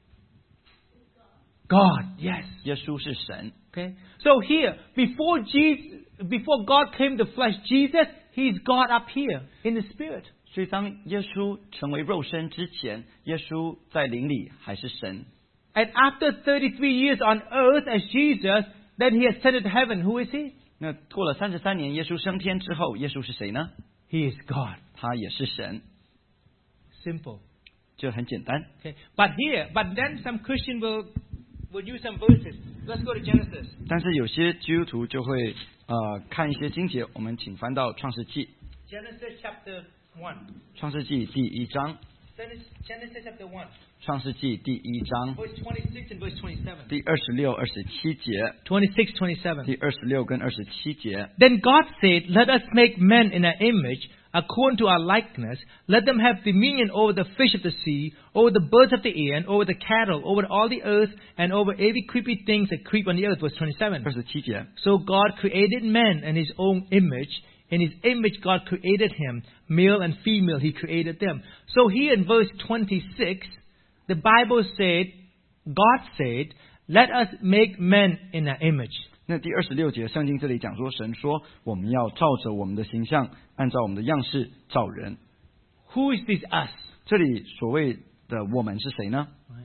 God, yes. 耶稣是神。 Okay. So here, before God came to flesh, Jesus, he's God up here in the spirit. 所以当耶稣成为肉身之前，耶稣在灵里还是神。 And after 33 years on earth as Jesus, then he ascended to heaven. Who is he? 那过了33年，耶稣升天之后，耶稣是谁呢？ He is God. 他也是神， Simple. 就很简单。 Okay. But then some Christian will use some verses. Let's go to Genesis. 但是有些基督徒就会看一些经节，我们请翻到创世纪， Genesis chapter 1. 创世纪第1章， Genesis chapter 1. 创世纪第1章 Verse 26 and verse 27. 第26、27节， 26, 27. 第26跟27节。 Then God said, Let us make men in our image, according to our likeness. Let them have dominion over the fish of the sea, over the birds of the air, and over the cattle, over all the earth, and over every creepy thing that creep on the earth. Verse 27. 27节， So God created man in his own image. In his image God created him. Male and female he created them. So here in verse 26, the Bible said, God said, Let us make men in our image. 那第26节，圣经这里讲说，神说我们要照着我们的形象，按照我们的样式造人。 Who is this us? 这里所谓的我们是谁呢？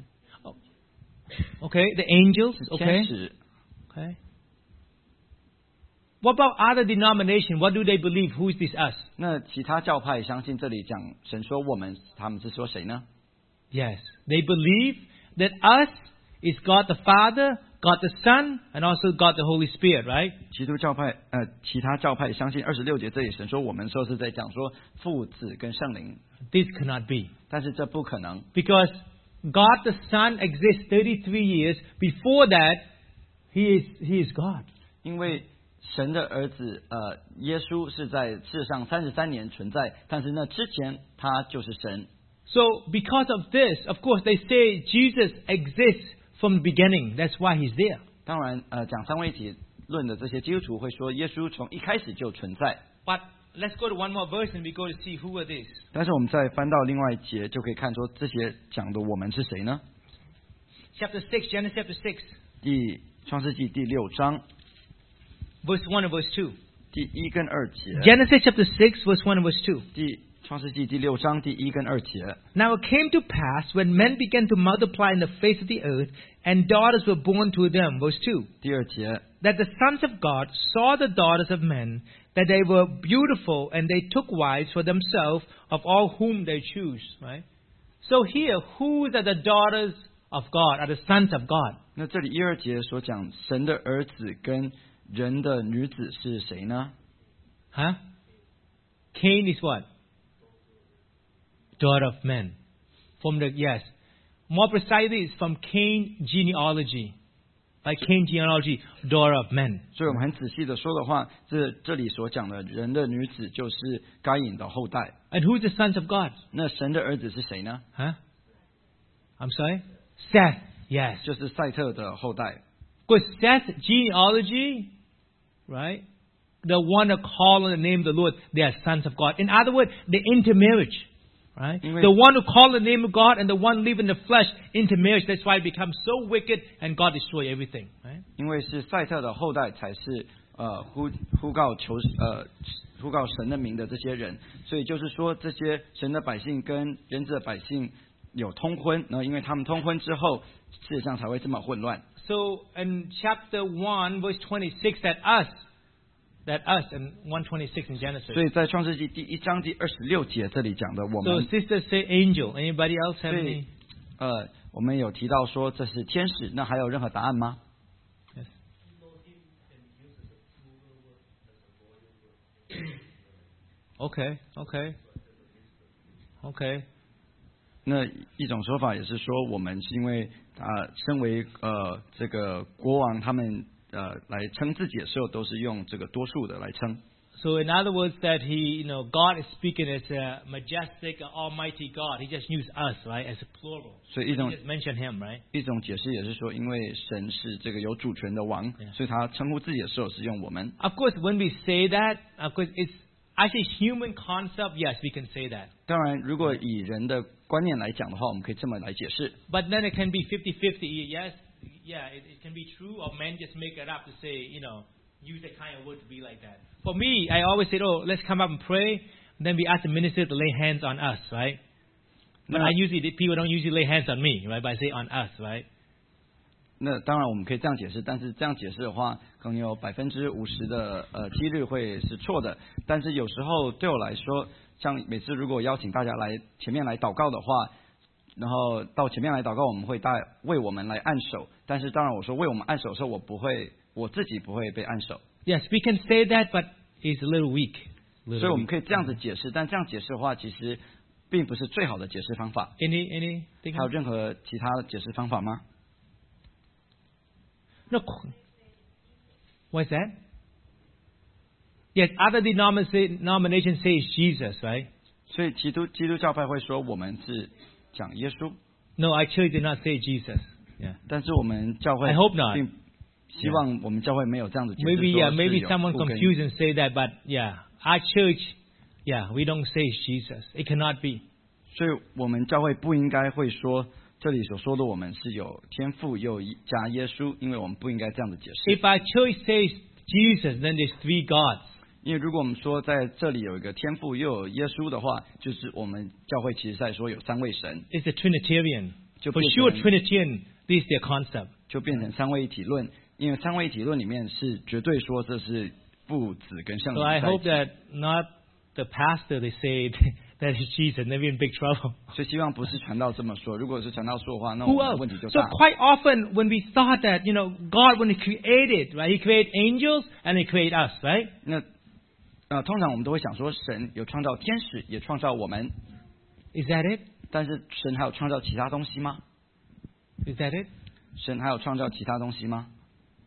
Okay, the angels. 是 Okay. 天使。 Okay. What about other denomination? What do they believe? Who is this us? 那其他教派相信这里讲神说我们，他们是说谁呢？ Yes, they believe that us is God the Father, God the Son, and also God the Holy Spirit, right? 其他教派相信26节这里神说我们说是在讲说父子跟圣灵， This cannot be. 但是这不可能， Because God the Son exists 33 years. Before that, He is God. 因为神的儿子耶稣是在世界上33年存在，但是那之前他就是神。 So because of this, of course, they say Jesus exists from the beginning. That's why He's there. 当然讲三位一体论的这些基督徒会说耶稣从一开始就存在， But let's go to one more verse and we go to see who are these. 但是我们再翻到另外一节就可以看出这些讲的我们是谁呢？ Chapter 6, Genesis chapter 6, 创世纪第6章 verse 1 and verse 2. 第1跟2节， Genesis chapter 6, verse 1 and verse 2. 创世纪第6章第1跟2节。 Now it came to pass when men began to multiply in the face of the earth, and daughters were born to them, verse 2, 第2节， that the sons of God saw the daughters of men, that they were beautiful, and they took wives for themselves of all whom they choose. Right? So here, who are the daughters of God, are the sons of God? 那这里1、2节所讲神的儿子跟人的女子是谁呢？ Huh? Cain is what? Daughter of men. From the, yes. More precisely, it's from Cain genealogy. Like Cain genealogy, daughter of men. 所以我们很仔细的说的话，这里所讲的人的女子就是该隐的后代。 And who's the sons of God? 那神的儿子是谁呢？ Huh? I'm sorry? Seth. Yes. 就是赛特的后代。 Because Seth genealogy, right? The one that call on the name of the Lord, they are sons of God. In other words, they intermarriage. Right? The one who call the name of God and the one live in the flesh intermarriage. That's why it becomes so wicked and God destroy everything. Right? 因为是赛特的后代才是呼告神的名的这些人，所以就是说这些神的百姓跟人子的百姓有通婚，然后因为他们通婚之后，世界上才会这么混乱。 So in chapter 1 verse 26 that us in 126 in Genesis. 所以在创世纪第1章第26节这里讲的我 So 们， sisters say angel. Anybody else have 所 any? 以我们有提到说这是天使，那还有任何答案吗？ Yes. Okay. Okay. 那一种说法也是说，我们是因为身为这个国王，他们来称自己的时候，都是用这个多数的来称。 So in other words, that God is speaking as a majestic, almighty God. He just used us, right, as a plural. 所以 He just mentioned him, right? 一种解释也是说，因为神是这个有主权的王， 所以他称呼自己的时候是用我们。 Of course, when we say that, of course, it's actually human concept. Yes, we can say that. 当然，如果以人的观念来讲的话，我们可以这么来解释。 But then it can be 50-50. Yes, yeah, it can be true, or men just make it up to say, use that kind of word to be like that. For me, I always say, let's come up and pray. And then we ask the minister to lay hands on us, right? But people don't usually lay hands on me, right? But I say on us, right? 那当然我们可以这样解释，但是这样解释的话，可能有50%的几率会是错的。但是有时候对我来说，像每次如果邀请大家来前面来祷告的话，然后到前面来祷告，我们会为我们来按手。但是当然我说为我们按手的时候，我自己不会被按手。 Yes, we can say that, but it's a little weak. 所以我们可以这样子解释，但这样解释的话，其实并不是最好的解释方法。 Anything? 还有任何其他的解释方法吗？ No. What's that? Yes, other denominations say it's Jesus, right? 所以基督教派会说我们是讲耶稣。 No, our church did not say Jesus. Yeah. 但是我们教会 I hope not. 并希望我们教会没有这样子解释 Maybe 说 someone 是有 confused and say that, but yeah, our church, yeah, we don't say Jesus. It cannot be. 所以我们教会不应该会说这里所说的我们是有天父又加耶稣，因为我们不应该这样子解释。 If our church says Jesus, then there's 3 gods. 因为如果我们说在这里有一个天父又有耶稣的话，就是我们教会其实在说有3位神， It's a Trinitarian. 就 For 变 sure, 成 Trinitarian, this is their concept. 就变成3位一体论。因为3位一体论里面是绝对说这是父子跟圣 So 灵 I 在一 hope 起。 that not the pastor, they say that is Jesus, then we're in big trouble. 所以希望不是传道这么说，如果是传道说的话，那 Who 我们 else? 问题就 So 大。 quite often when we thought that, God, when He created, right, He created angels and He created us, right? 那通常我们都会想说，神有创造天使，也创造我们， Is that it? 但是神还有创造其他东西吗？ Is that it? 神还有创造其他东西吗？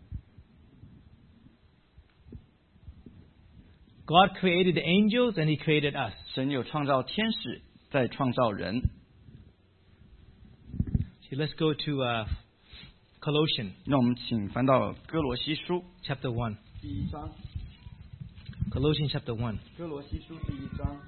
God created the angels and He created us. 神有创造天使，再创造人。 So let's go to Colossians 那我们请翻到哥罗西书 chapter 1. 第1章， Colossians chapter 1. 哥罗西书第1章。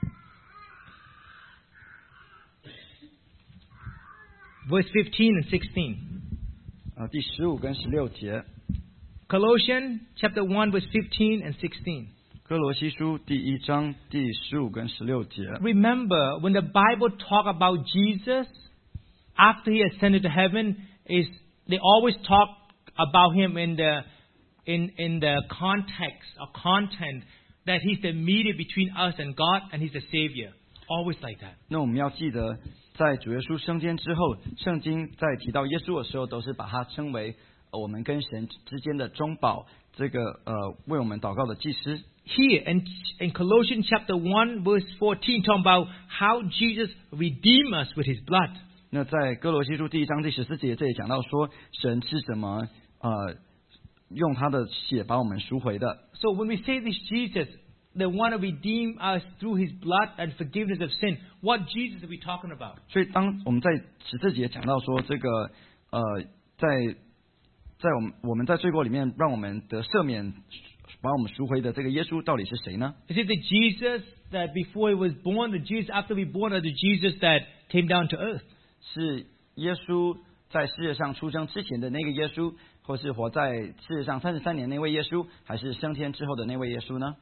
Verse 15 and 16. 第15跟16节， Colossians chapter 1 verse 15 and 16. 哥罗西书第1章第15跟16节。 Remember, when the Bible talk about Jesus, after he ascended to heaven, they always talk about him in the context or content that he's the mediator between us and God and he's the Savior. Always like that. 那我们要记得，在主耶稣升天之后，圣经在提到耶稣的时候，都是把他称为我们跟神之间的中保，这个为我们祷告的祭司。 Here in Colossians chapter 1 verse 14 talking about how Jesus redeemed us with his blood. 那在哥罗西书第1章第14节，这里讲到说，神是怎么用他的血把我们赎回的。 So when we say this Jesus, the one who redeemed us through his blood and forgiveness of sin, what Jesus are we talking about? 所以当我们在14节讲到说这个在我们在罪过里面让我们得赦免，把我们赎回的这个耶稣到底是谁呢？ Is it the Jesus that before he was born, the Jesus after we born, or the Jesus that came down to earth? 是耶稣在世界上出生之前的那个耶稣，或是活在世界上33年那位耶稣，还是升天之后的那位耶稣呢？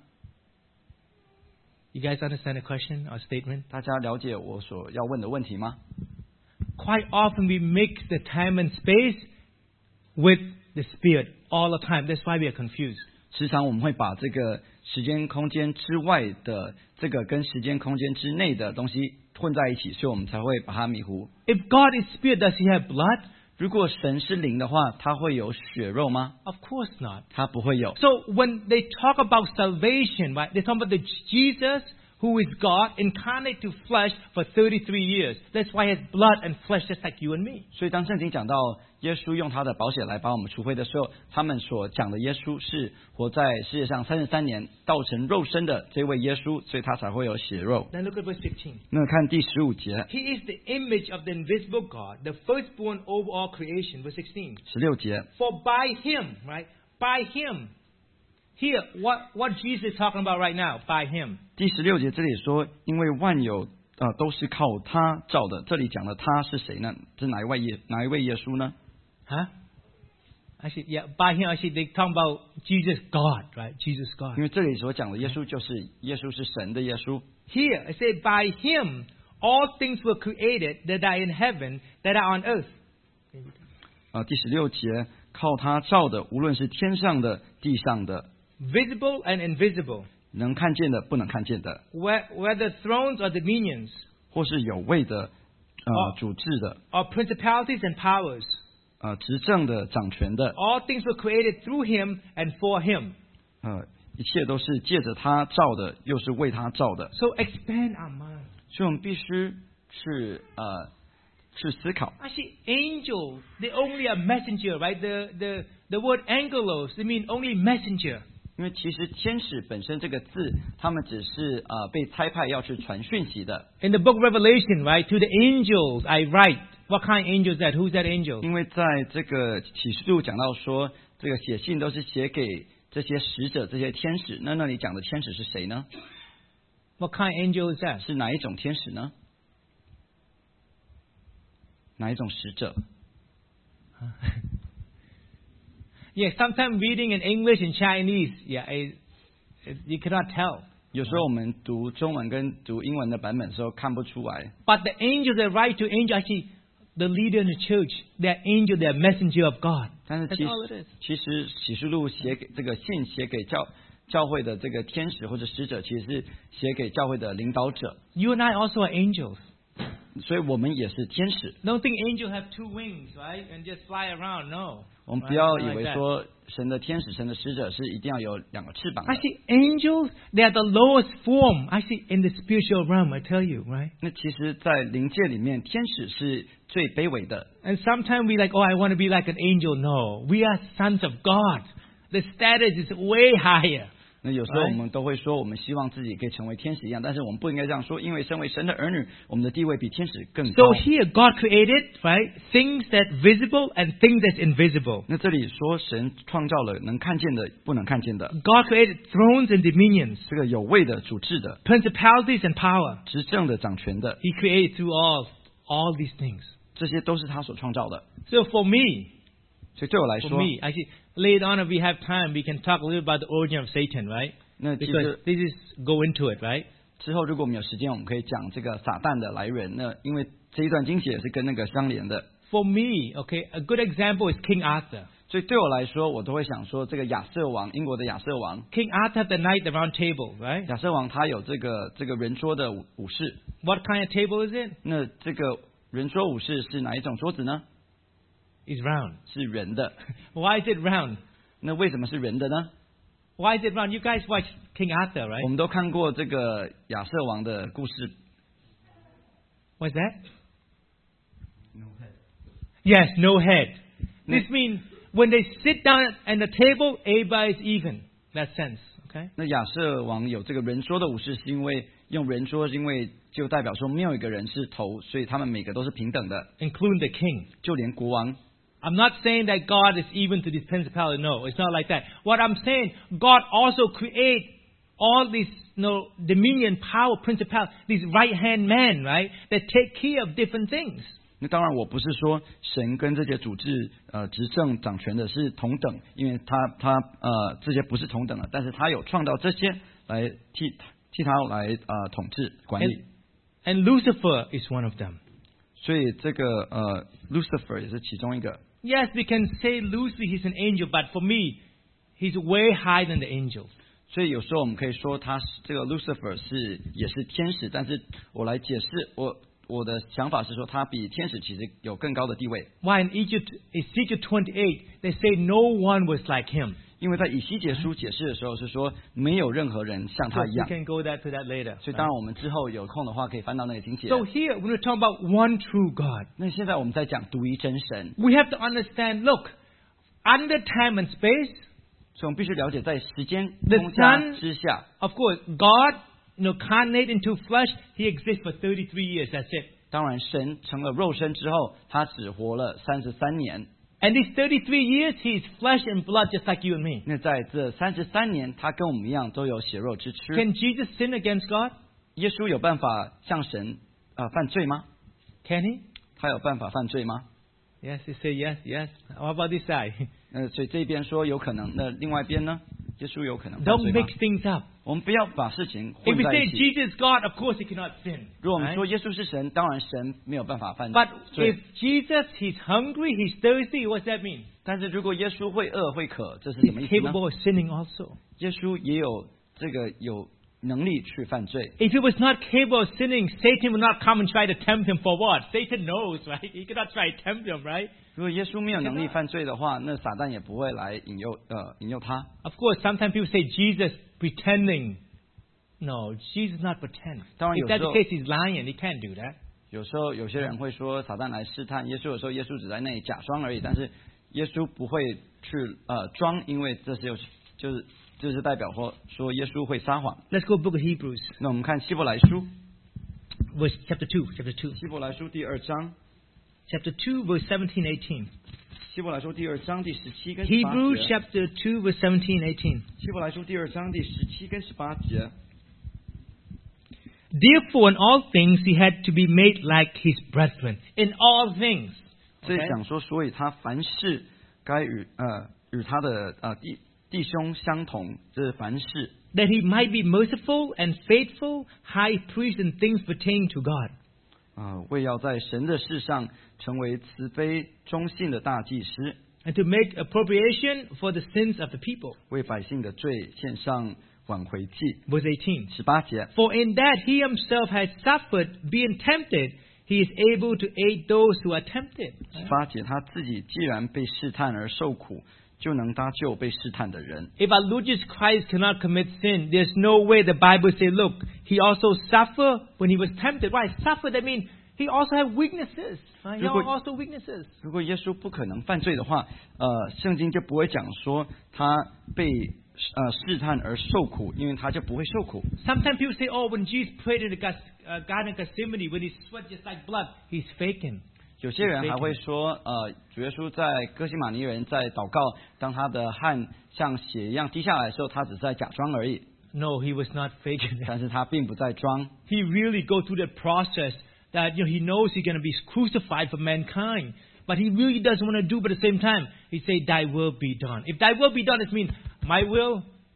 You guys understand the question or statement? 大家了解我所要问的问题吗？ Quite often we mix the time and space with the Spirit all the time. That's why we are confused. 时常我们会把这个时间空间之外的这个跟时间空间之内的东西混在一起，所以我们才会把它迷糊。 If God is Spirit, does he have blood? 如果神是灵的话，他会有血肉吗？ Of course not. 他不会有。 So when they talk about salvation, right, they talk about the Jesus who is God incarnate to flesh for 33 years. That's why he has blood and flesh just like you and me. 所以当圣经讲到耶稣用他的宝血来把我们赎回的时候，他们所讲的耶稣是活在世界上33年道成肉身的这位耶稣，所以他才会有血肉。 Now look at verse 15. 那看第15节 He is the image of the invisible God, the firstborn over all creation. Verse 16. 16节， For by him, right? By him. Here, what Jesus is talking about right now? By him. 第16节这里说，因为万有都是靠他造的。这里讲的他是谁呢？是哪一位耶稣呢？ Huh? Actually, yeah, by him, actually, they talk about Jesus God, right? Jesus God. 因为这里所讲的耶稣就是耶稣是神的耶稣。 Here, I say, by him, all things were created that are in heaven, that are on earth. 第16节，靠他造的，无论是天上的、地上的， Visible and invisible. 能看见的、不能看见的， Whether thrones or dominions, 或是有位的、主治的、 or principalities and powers. 执政的、掌权的， All things were created through him and for him. 一切都是借着他造的，又是为他造的。 So expand our mind. 所以我们必须去思考。 Actually, angel, they only a messenger, right? The word angelos, they mean only messenger. 因为其实天使本身这个字，他们只是被差派要去传讯息的。 In the book of Revelation, right, to the angels I write. What kind of angel is that? Who's that angel? 因为在这个启示录讲到说，这个写信都是写给这些使者、这些天使。那里讲的天使是谁呢？ What kind of angel is that? 是哪一种天使呢？哪一种使者？ Yeah, sometimes reading in English and Chinese, yeah, you cannot tell. 有时候我们读中文跟读英文的版本的时候看不出来。 But the angels that write to angel, actually, the leader in the church, they're angel, they're messenger of God. 但是 That's all it is. 其实启示录写给这个信写给教会的这个天使或者使者，其实是写给教会的领导者。 You and I also are angels. 所以我们也是天使。 Don't think angels have two wings, right? And just fly around. No. 我们不 Right? 要 Not 以 like 为 that. 说神的天使、神的使者是一定要有2个翅膀的。 Actually, angels, they are the lowest form, actually, in the spiritual realm, I tell you, right? 那其实，在灵界里面，天使是最卑微的。 And sometimes we like, oh, I want to be like an angel. No, we are sons of God. The status is way higher. 那有时候我们都会说，我们希望自己可以成为天使一样，但是我们不应该这样说，因为身为神的儿女，我们的地位比天使更高。 So here, God created, right, things that visible and things that's invisible. 那这里说神创造了能看见的、不能看见的， God created thrones and dominions, 这个有位的、主治的、 principalities and power. 执政的、掌权的， He created through all these things. 这些都是他所创造的。 So for me, 所以对我来 for 说， me, actually, later on if we have time, we can talk a little about the origin of Satan, right? 那其 Because 实 this is go into it, right? 之后如果我们有时间，我们可以讲这个撒旦的来源。那因为这一段经节也是跟那个相连的， For me, okay, a good example is King Arthur. 所以对我来说，我都会想说这个亚瑟王，英国的亚瑟王， King Arthur had the knight the round table, right? 亚瑟王他有这个圆桌的武士。 What kind of table is it? 那这个圆桌武士是哪一种桌子呢？ It's round. 是圆的。 Why is it round? 那为什么是圆的呢？ Why is it round? You guys watch King Arthur, 我 right? 们都看过这个亚瑟王的故事。 What's that? Yes, no head. This means when they sit down at the table, everybody is even. That sense, okay? 那亚瑟王有这个圆桌的武士，是因为用圆桌，是因为就代表说没有一个人是头，所以他们每个都是平等的， Including the king. 就连国王。 I'm not saying that God is even to this principality. No, it's not like that. What I'm saying, God also create all these, dominion, power, principality, these right-hand men, right, that take care of different things. 那当然，我不是说神跟这些主治执政掌权的是同等，因为他这些不是同等的，但是他有创造这些来替他来统治管理。 And Lucifer is one of them. 所以这个Lucifer 也是其中一个。 Yes, we can say loosely he's an angel, but for me, he's way higher than the angels. 所以有时候我们可以说他这个 Lucifer 也是天使，但是我来解释我的想法是说他比天使其实有更高的地位。 Why in Ezekiel 28, they say no one was like him. 因为在以西结书解释的时候是说没有任何人像他一 We 样。 can go to that later. 所以当然我们之后有空的话可以翻到那个经节。 So here, when we talk about one true God, 那现在我们在讲独一真神， we have to understand, look, under time and space, 所以我们必须了解在时间 The 空加 Son- 之下， of course, God, incarnate into flesh, he exists for 33 years, that's it. 当然神成了肉身之后，他只活了33年。 And these 33 years, he is flesh and blood just like you and me. 那在这33年，他跟我们一样都有血肉之躯。 Can Jesus sin against God? 耶稣有办法向神犯罪吗？ Can he? 他有办法犯罪吗？ Yes, they say yes, yes. How about this side? 所以这边说有可能，那另外一边呢？耶稣有可能犯 Don't 罪吗 mix？things up. 我们不要把事情 If 混 we 在 say 一起。 Jesus is God, of course he cannot sin. 如果我们 right? 说耶稣是神，当然神没有办法犯 But 罪 if。Jesus, he's hungry, he's thirsty, what's that mean? 但是如果耶稣会饿会渴，这是 He's 什么意思呢？ capable of sinning also. 耶稣也有有能力去犯罪。 If he was not capable of sinning, Satan would not come and try to tempt him for what? Satan knows, right? He cannot try to tempt him, right? 如果耶稣没有能力犯罪的话，那撒旦也不会来引诱他。 Of course, sometimes people say Jesus pretending. No, Jesus not pretend. 当然 If 有 that's 时 the 候 case, he's lying. He can't do that. 有时候有些人会说撒旦来试探耶稣，有时候耶稣只在那里假装而已，但是耶稣不会去装，因为这是就是代表说耶稣会撒谎。 Let's go book of Hebrews, 那我们看希伯来书， chapter 2. 希伯来书第2章， Chapter 2, verse 17, 18. 希伯来书第2章第17跟 Hebrews 18节。 chapter 2, verse 17, 18. 希伯来书第2章第17跟18节。 Therefore, in all things, he had to be made like his brethren. In all things. 这 Okay? 讲说，所以他凡事该与他的弟兄相同，这是凡事。 That he might be merciful and faithful, high priest in things pertaining to God. 为要在神的事上成为慈悲忠信的大祭司， And to make appropriation for the sins of the people. 为百姓的罪献上挽回祭。 Verse 18. 18节， For in that he himself has suffered, being tempted, he is able to aid those who are tempted. 18节，他自己既然被试探而受苦，就能搭救被试探的人。 If our Lord Jesus Christ cannot commit sin, there's no way the Bible say, look, he also suffered when he was tempted. Why? Suffer, that means he also had weaknesses. Right? He 如果- also weaknesses. 如果耶稣不可能犯罪的话，圣经就不会讲说他被试探而受苦，因为他就不会受苦。 Sometimes people say, oh, when Jesus prayed in the Garden of Gethsemane, when he sweat just like blood, he's faking. 有些人还会说，主耶稣在哥西玛尼园在祷告，当他的汗像血一样滴下来的时候，他只是在假装而已， No, he was not faking it. 但是他并不在装。 He really go through that process that he knows he's going to be crucified for mankind. But he really doesn't want to do, but at the same time, he say, thy will be done. If thy will be done, it means my will,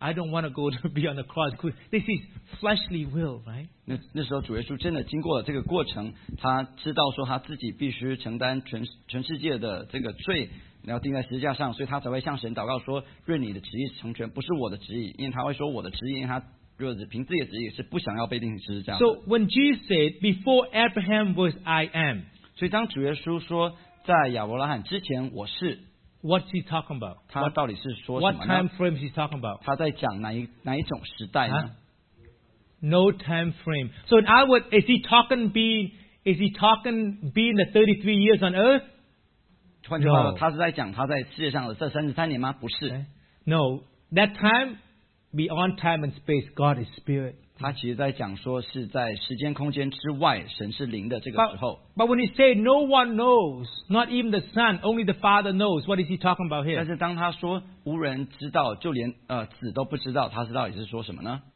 I don't want to go to be on the cross. This is fleshly will, right? 那时候主耶稣真的经过了这个过程，他知道说他自己必须承担全世界的这个罪，然后钉在十字架上，所以他才会向神祷告说：愿你的旨意成全，不是我的旨意。因为他会说我的旨意，因为他如果是凭自己的旨意是不想要被钉十字架的。 So when Jesus said, "Before Abraham was, I am," 所以当主耶稣说在亚伯拉罕之前我是， what's he talking about? 他到底是说什 What 么 time 呢？ frame is he talking about? 他在讲哪一种时代呢？ No time frame. So in other words, is he talking being the 33 years on earth? 换句话说， No. 他是在讲他在世界上的这33年吗？不是， No. That time, beyond time and space, God is spirit. 他其实在讲说是在时间空间之外，神是灵的这个时候。 But when he said no one knows, not even the Son, only the Father knows, what is he talking about 但 here? 是当他说无人知道，就连子都不知道，他到底是说什么呢？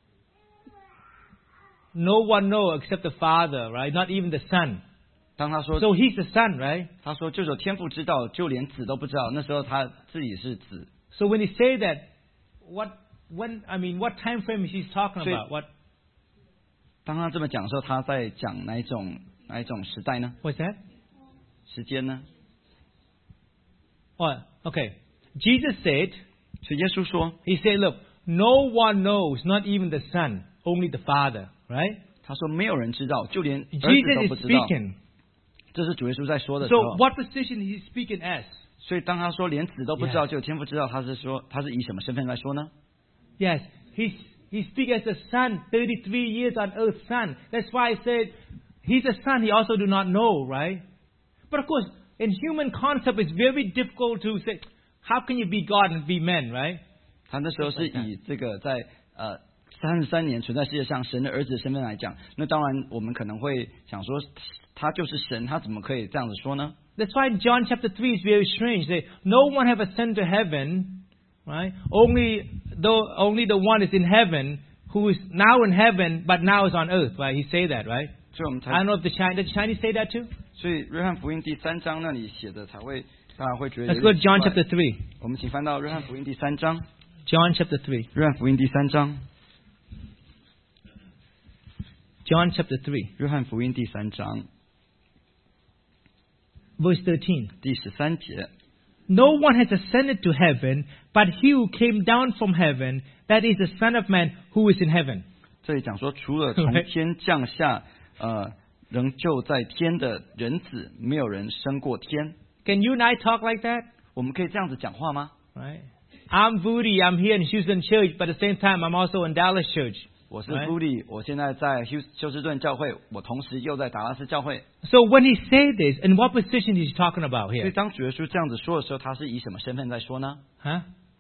No one knows except the Father, right? Not even the Son. 当他说 So he's the Son, right? 他说就有天父知道，就连子都不知道，那时候他自己是子。 So when he say that, what time frame is he talking about? What? 当他这么讲的时候，他在讲哪一种时代呢？ What's that? 时间呢？ Oh, okay. Jesus said, 所以耶稣说， he said, look, no one knows, not even the Son, only the Father, right? 他说没有人知道，就连儿子都 Jesus 不 is 知道。 speaking. 这是主耶稣在说的时 So 候。 what position is he speaking as? 所以当他说连子都不知道，就有天父知道，他是以什么身份来说呢？ Yes, he speaks as a son, 33 years on earth son. That's why I said he's a son, he also do not know, right? But of course, in human concept, it's very difficult to say, how can you be God and be man, right? 他那时候是以这个在33年存在世界上神的儿子的身份来讲，那当然我们可能会想说，他就是神，他怎么可以这样子说呢？ That's why in John chapter 3 is very strange. Say, no one have ascended to heaven, right? Only the one is in heaven who is now in heaven but now is on earth, right? He say that, right? 所以我们才 I don't know if the Chinese say that too. 所以约翰福音第3章那里写的才会大家会觉得 Let's 有 go 点 to John 奇怪 chapter 3. 我们请翻到约翰福音第3章， John chapter 3. 约翰福音第3章， John chapter 3, 约翰福音第3章 verse 13. 第13节。 No one has ascended to heaven, but he who came down from heaven, that is the Son of Man who is in heaven. 这里讲说，除了从天降下，仍旧在天的人子，没有人升过天。 Can you and I talk like that? 我们可以这样子讲话吗？ Right? I'm Voody, I'm here in Houston Church, but at the same time I'm also in Dallas Church. 我是 Right. Goody，我现在在休斯顿教会，我同时又在达拉斯教会。 So when he said this, in what position is he talking about 所以 here? 当主耶稣这样子说的时候，他是以什么身份在说呢？ Huh?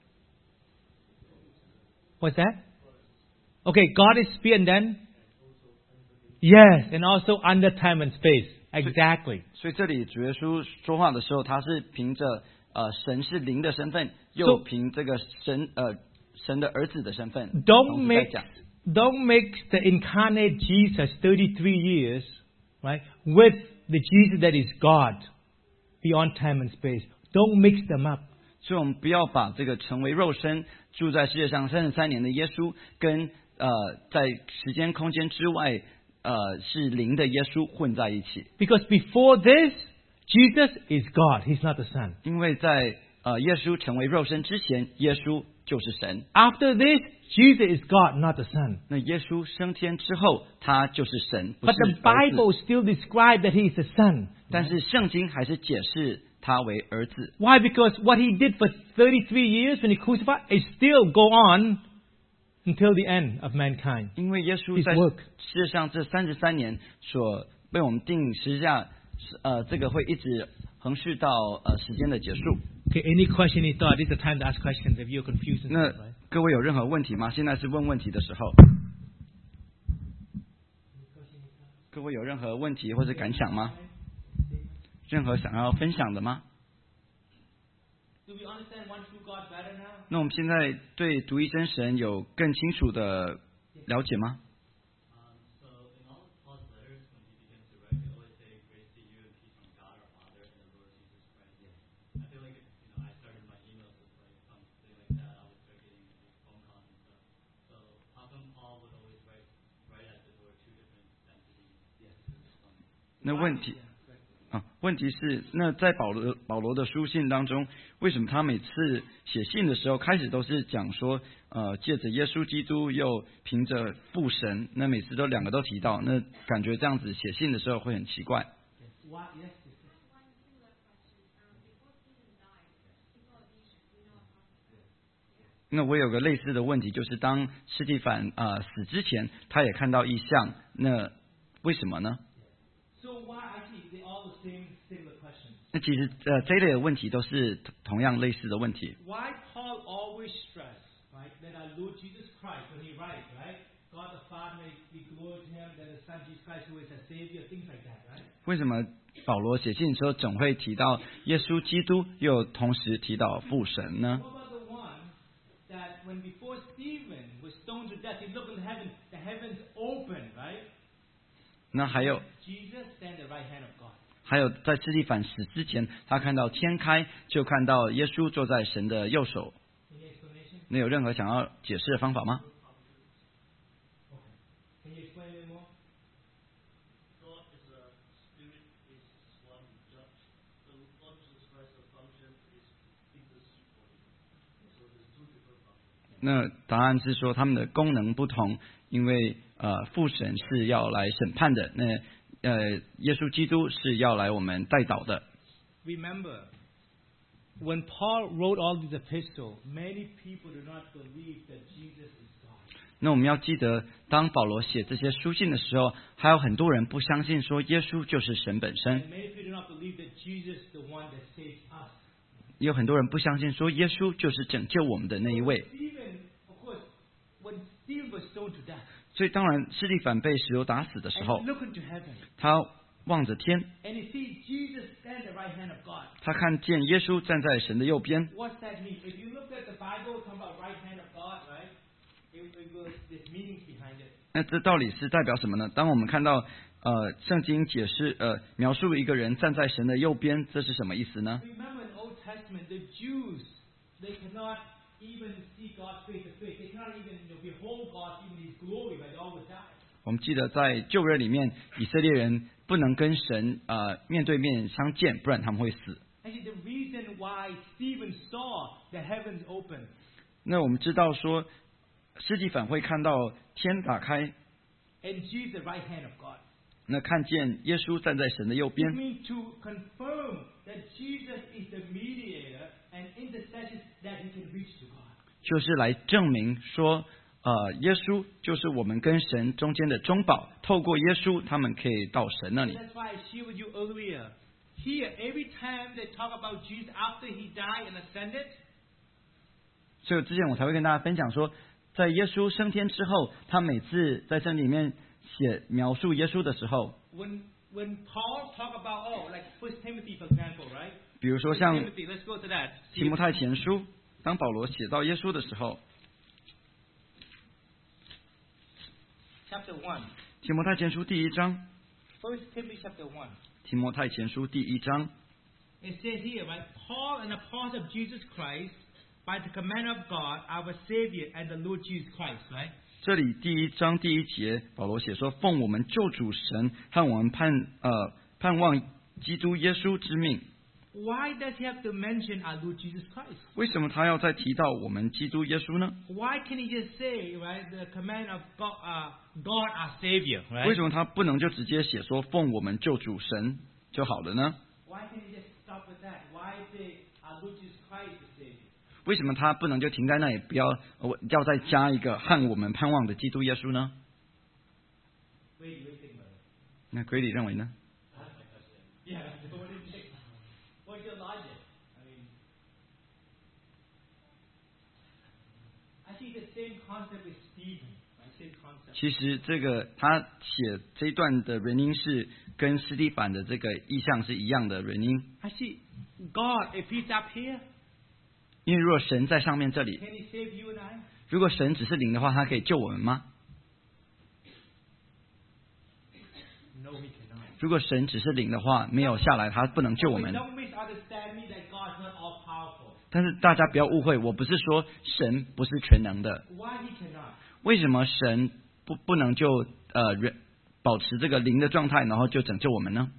What's that? Okay, God is spirit and then? Yes, and also under time and space. Exactly. 所以这里主耶稣说话的时候，他是凭着神是灵的身份，又凭这个神的儿子的身份。 Don't 同时在讲 make the incarnate Jesus 33 years, right, with the Jesus that is God beyond time and space. Don't mix them up. 所以我们不要把这个成为肉身住在世界上33年的耶稣，跟在时间空间之外是灵的耶稣混在一起。 Because before this, Jesus is God. He's not the Son. 因为在耶稣成为肉身之前，耶稣就是神。 After this, Jesus is God, not the Son. 那耶稣升天之后，他就是神，不 But 是 the 儿子。 Bible still describes that He is the Son. 但是圣经还是解释他为儿子。 Why? Because what He did for 33 years when He crucified is still go on until the end of mankind. 因为耶稣 His 在 work. 世界上这33年所被我们定十字架，这个会一直横续到时间的结束。 Okay, any question, any thought? This is the time to ask questions if you're confused. 那 Right? 各位有任何问题吗？现在是问问题的时候。各位有任何问题或者感想吗？任何想要分享的吗？ Do we understand one true God better now? 那我们现在对独一真神有更清楚的了解吗？ So in all of Paul's letters, when he begins to write, he always say, "Grace to you and peace from God our Father and the Lord Jesus Christ." I feel like if I started my emails with like something like that, I would start getting phone calls 那问题是，那在保罗的书信当中，为什么他每次写信的时候开始都是讲说，借着耶稣基督又凭着父神，那每次都两个都提到，那感觉这样子写信的时候会很奇怪。那我有个类似的问题，就是当司提反死之前，他也看到异象，那为什么呢？那其实这一类的问题都是同样类似的问题。 Why Paul always stress, right, that our Lord Jesus Christ, when he writes, right, God the Father may be glory to him, that the Son Jesus Christ who is a Savior, things like that, right? 为什么保罗写信的时候总会提到耶稣基督，又同时提到父神呢？ What about the one that when before Stephen was stoned to death, he looked into heaven, the heavens opened, right? 那还有 Jesus stand at the right hand of God. 还有在司提反死之前，他看到天开，就看到耶稣坐在神的右手。 Any explanation? 那有任何想要解释的方法吗？ Can you explain a bit more? God is a spirit, is one judge. The Lord Jesus Christ's function is intercede for him. So there's two different functions. 那答案是说他们的功能不同，因为父神是要来审判的，那耶稣基督是要来我们代祷的。 Remember, when Paul wrote all these epistles, many people do not believe that Jesus is God. 那我们要记得，当保罗写这些书信的时候，还有很多人不相信说耶稣就是神本身， And many people do not believe that Jesus is the one that saves us. 也有很多人不相信说耶稣就是拯救我们的那一位。 Stephen, of course, when Stephen was stoned to death, 所以当然，司提反被石头打死的时 and 候 he，looked into heaven, 他望着天， and he sees Jesus stand at the right hand of God. 他看见耶稣站在神的右边。 What's that mean? If you look at the Bible, talking about right hand of God, right? There's meanings behind it. 那这到底是代表什么呢？当我们看到圣经解释描述一个人站在神的右边，这是什么意思呢？ Remember in the Old Testament, the Jews, they cannot even see God face to face. They cannot even behold God, even His glory, but they always die. 我们记得在旧约里面，以色列人不能跟神面对面相见，不然他们会死。 Actually, the reason why Stephen saw the heavens open, 那我们知道说，司提反会看到天打开， and Jesus at the right hand of God, 那看见耶稣站在神的右 it 边， means to confirm that Jesus is the mediator and intercession that He can reach to God. 就是来证明说，耶稣就是我们跟神中间的中保，透过耶稣，他们可以到神那里。 That's why I shared with you earlier. Here, every time they talk about Jesus after He died and ascended, 所以之前我才会跟大家分享说，在耶稣升天之后，他每次在圣经里面描述耶稣的时候， when Paul talk about like 1 Timothy for example, right? 比如说像 Timothy, let's go to that. 提摩太前书，当保罗写到耶稣的时候， Chapter 1. 提摩太前书第1章， 1 Timothy chapter 1. 提摩太前书第1章， It says here, right? Paul, an apostle of Jesus Christ, by the command of God, our Savior, and the Lord Jesus Christ, right? 这里第1章第1节，保罗写说，奉我们救主神和我们盼望基督耶稣之命。 Why does he have to mention our Lord Jesus Christ? 为什么他要再提到我们基督耶稣呢？ Why can he just say, right, the command of God our Savior, 为 right? 什么他不能就直接写说奉我们救主神就好了呢？ Why can he just stop with that? Why say our Lord Jesus Christ the Savior? 为什么他不能就停在那里，不要要再加一个和我们盼望的基督耶稣呢？ Wait, think about it. 那奎里认为呢？ Yeah, what do you think? What's your logic? I mean, I see the same concept with Stephen. Right? Same concept. 其实这个他写这一段的原因是跟司提反的这个意象是一样的原因， I see God, if He's up here, 因为如果神在上面这里， can He save you and I? 如果神只是灵的话，他可以救我们吗？ No, He cannot. 如果神只是灵的话，没有下来，他不能救我 Wait, 们。 don't misunderstand me that God's not all powerful. 但是大家不要误会，我不是说神不是全能的。 Why He cannot? 为什么神不能就保持这个灵的状态，然后就拯救我们呢？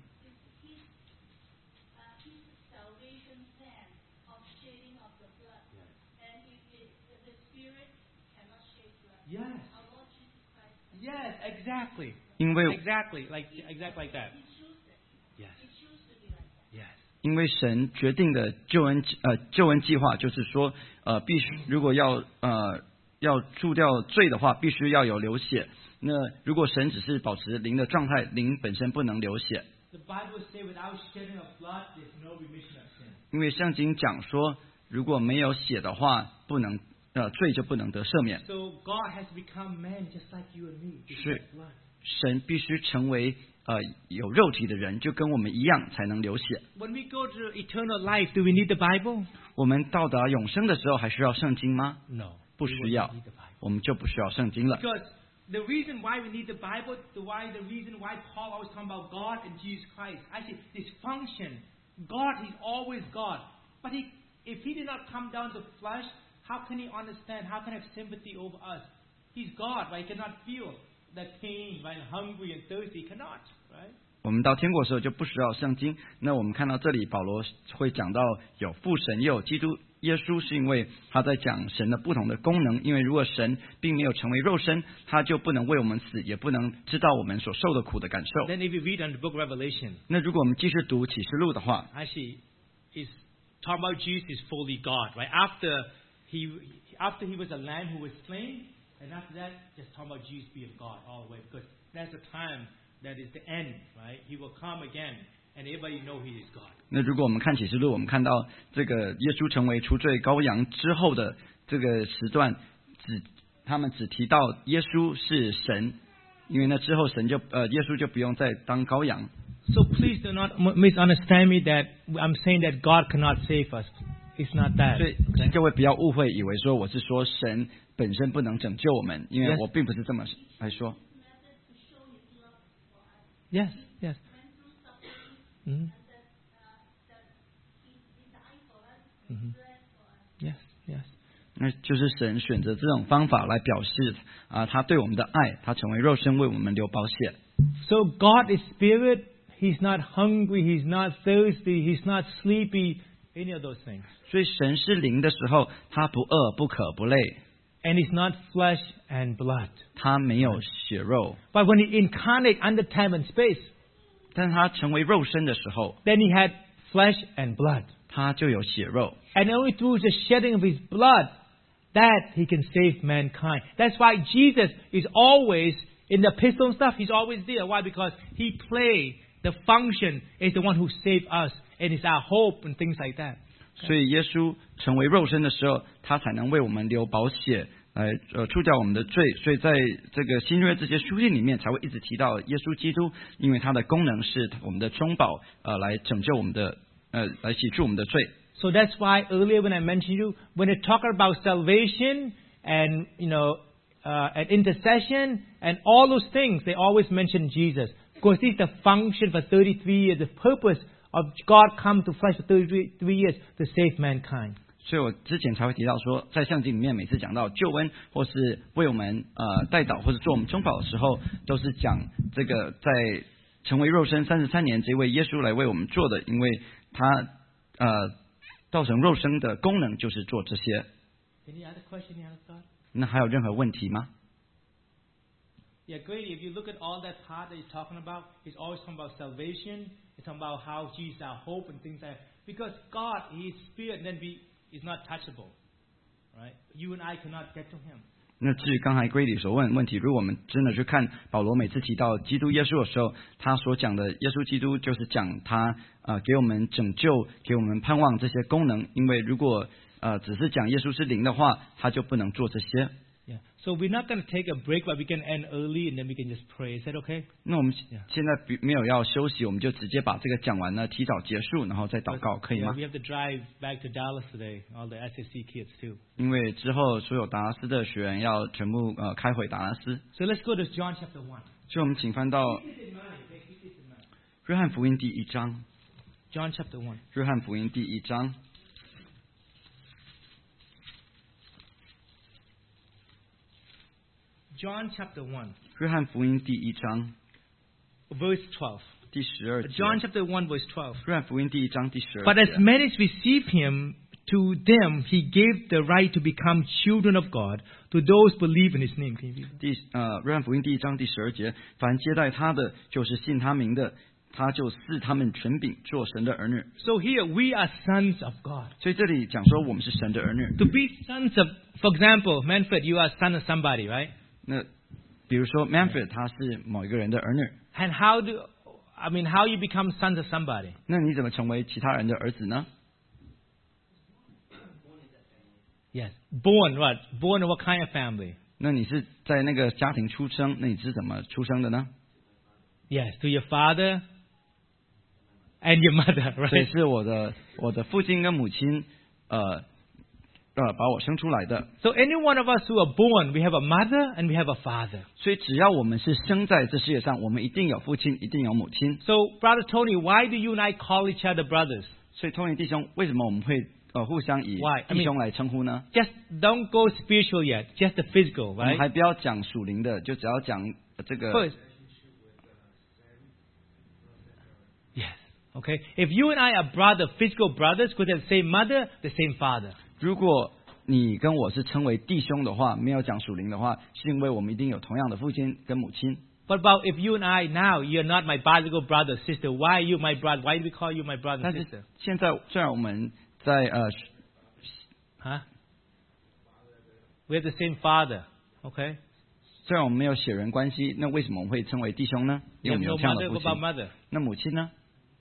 Yes, exactly. 因为 Exactly like that. Yes. Yes. 因为神决定的救恩计划就是说，必须如果要除掉罪的话，必须要有流血。那如果神只是保持灵的状态，灵本身不能流血。 The Bible says without shedding of blood, there's no remission of sin. 因为圣经讲说，如果没有血的话，罪就不能得赦免。 So God has become man just like you and me. to 是 shed blood. 神必须成为有肉体的人，就跟我们一样才能流血。 When we go to eternal life, do we need the Bible? 我们到达永生的时候，还需要圣经吗？ No. 不 we 需 will 要 not need the Bible. 我们就不需要圣经了。 Because the reason why we need the Bible, the reason why Paul always talking about God and Jesus Christ, actually this function, God, He's always God. But if He did not come down to flesh, how can He understand? How can He have sympathy over us? He's God, right? He cannot feel the pain, right? Hungry and thirsty. He cannot, right? 我们到天国的时候就不需要圣经。那我们看到这里，保罗会讲到有父神，又有基督耶稣，是因为他在讲神的不同的功能。因为如果神并没有成为肉身，他就不能为我们死，也不能知道我们所受的苦的感受。 Then if you read on the book of Revelation, 那如果我们继续读启示录的话， actually, it's talking about Jesus is fully God, right? After he was a lamb who was slain, and after that, just talking about Jesus being God all the way, because that's the time that is the end, right? He will come again, and everybody know He is God. 那如果我们看启示录，我们看到这个耶稣成为除罪羔羊之后的这个时段，他们只提到耶稣是神，因为那之后耶稣就不用再当羔羊。 So please do not misunderstand me that I'm saying that God cannot save us. It's not that. 所以各位不要误会，以为说我是说神本身不能拯救我们，因为我并不是这么来说。 Yes, yes. Yes, yes. 那就是神选择这种方法来表示他对我们的爱，他成为肉身为我们流宝血。 So God is spirit. He's not hungry. He's not thirsty. He's not sleepy. Any of those things. 所以神是灵的时候，他不饿、不渴、不累， And He's not flesh and blood. 他没有血肉。 But when He incarnate under time and space, 但他成为肉身的时候， then He had flesh and blood. 他就有血肉。 And only through the shedding of His blood that He can save mankind. That's why Jesus is always, in the epistle and stuff, He's always there. Why? Because He played the function as the one who saved us. And it's our hope and things like that. 所以耶稣成为肉身的时候，他才能为我们流宝血，来除掉我们的罪。所以在这个新约这些书信里面，才会一直提到耶稣基督，因为他的功能是我们的中保，来拯救我们的，来洗除我们的罪。 So that's why earlier when I mentioned you, when they talk about salvation and and intercession and all those things, they always mention Jesus. Because this is the function for 33 years, the purpose of God come to flesh for 33 years to save mankind. 所以我之前才会提到说，在圣经里面每次讲到救恩，或是为我们代祷，或者做我们中保的时候，都是讲这个在成为肉身33年这位耶稣来为我们做的，因为他造成肉身的功能就是做这些。 Any other question you have got? 那还有任何问题吗？ Yeah, great. If you look at all that part that you're talking about, it's always talking about salvation. It's talking about how Jesus is our hope and things like that. Because God, He is spirit, and then is not touchable. Right? You and I cannot get to Him. 那至于刚才 Grady 所问的问题，如果我们真的去看保罗每次提到基督耶稣的时候，他所讲的耶稣基督就是讲他给我们拯救、给我们盼望这些功能。因为如果只是讲耶稣是灵的话，他就不能做这些。 Yeah. So we're not going to take a break, but we can end early and then we can just pray. Is that okay? 那我们现在没有要休息，我们就直接把这个讲完呢，提早结束，然后再祷告，可以 Yeah, 吗？ we have to drive back to Dallas today, all the SSC kids too. 因为之后所有达拉斯的学员要全部开回达拉斯， So let's go to John chapter 1. 所以我们请翻到约翰福音第1章。 John chapter 1. 约翰福音第1章。 John chapter 1. 约翰福音第1章。 verse 12. 第12节。 John chapter 1, verse 12. 约翰福音第1章第12 But as 节。 many as receive him, to them he gave the right to become children of God, to those believe in his name. Can you read? 约翰福音第1章第12节，凡接待他的，就是信他名的，他就赐他们权柄，做神的儿女。 So here we are sons of God. 所以这里讲说我们是神的儿女。 To be sons of, for example, Manfred, you are son of somebody, right? 那比如说 Manfred 他是某一个人的儿女， And how you become sons of somebody? 那你怎么成为其他人的儿子呢？ Yes. Born what? Born in what kind of family? 那你是在那个家庭出生，那你是怎么出生的呢？ Yes, to your father and your mother, 所以 right? 是我的父亲跟母亲把我生出来的。 So any one of us who are born, we have a mother and we have a father. 所以只要我们是生在这世界上，我们一定有父亲，一定有母亲。 So, Brother Tony, why do you and I call each other brothers? 所以Tony弟兄，为什么我们会互相以 Why? I mean- 弟兄来称呼呢？ Just don't go spiritual yet, just the physical, 我们 right? 还不要讲属灵的，就只要讲这个。 First. Yes. Okay. If you and I are physical brothers, because they're the same mother, the same father. 如果你跟我是称为弟兄的话，没有讲属灵的话，是因为我们一定有同样的父亲跟母亲。 But about if you and I now, you're not my biological brother, sister, why are you my brother? Why do we call you my brother 但 and 是 sister? 现在虽然我们在 Huh? We have the same father. Okay. 虽然我们没有血缘关系，那为什么我们会称为弟兄呢？因 You 为 have 我们有 no 这样 mother, 的 what 父 about 亲。 mother? 那母亲呢？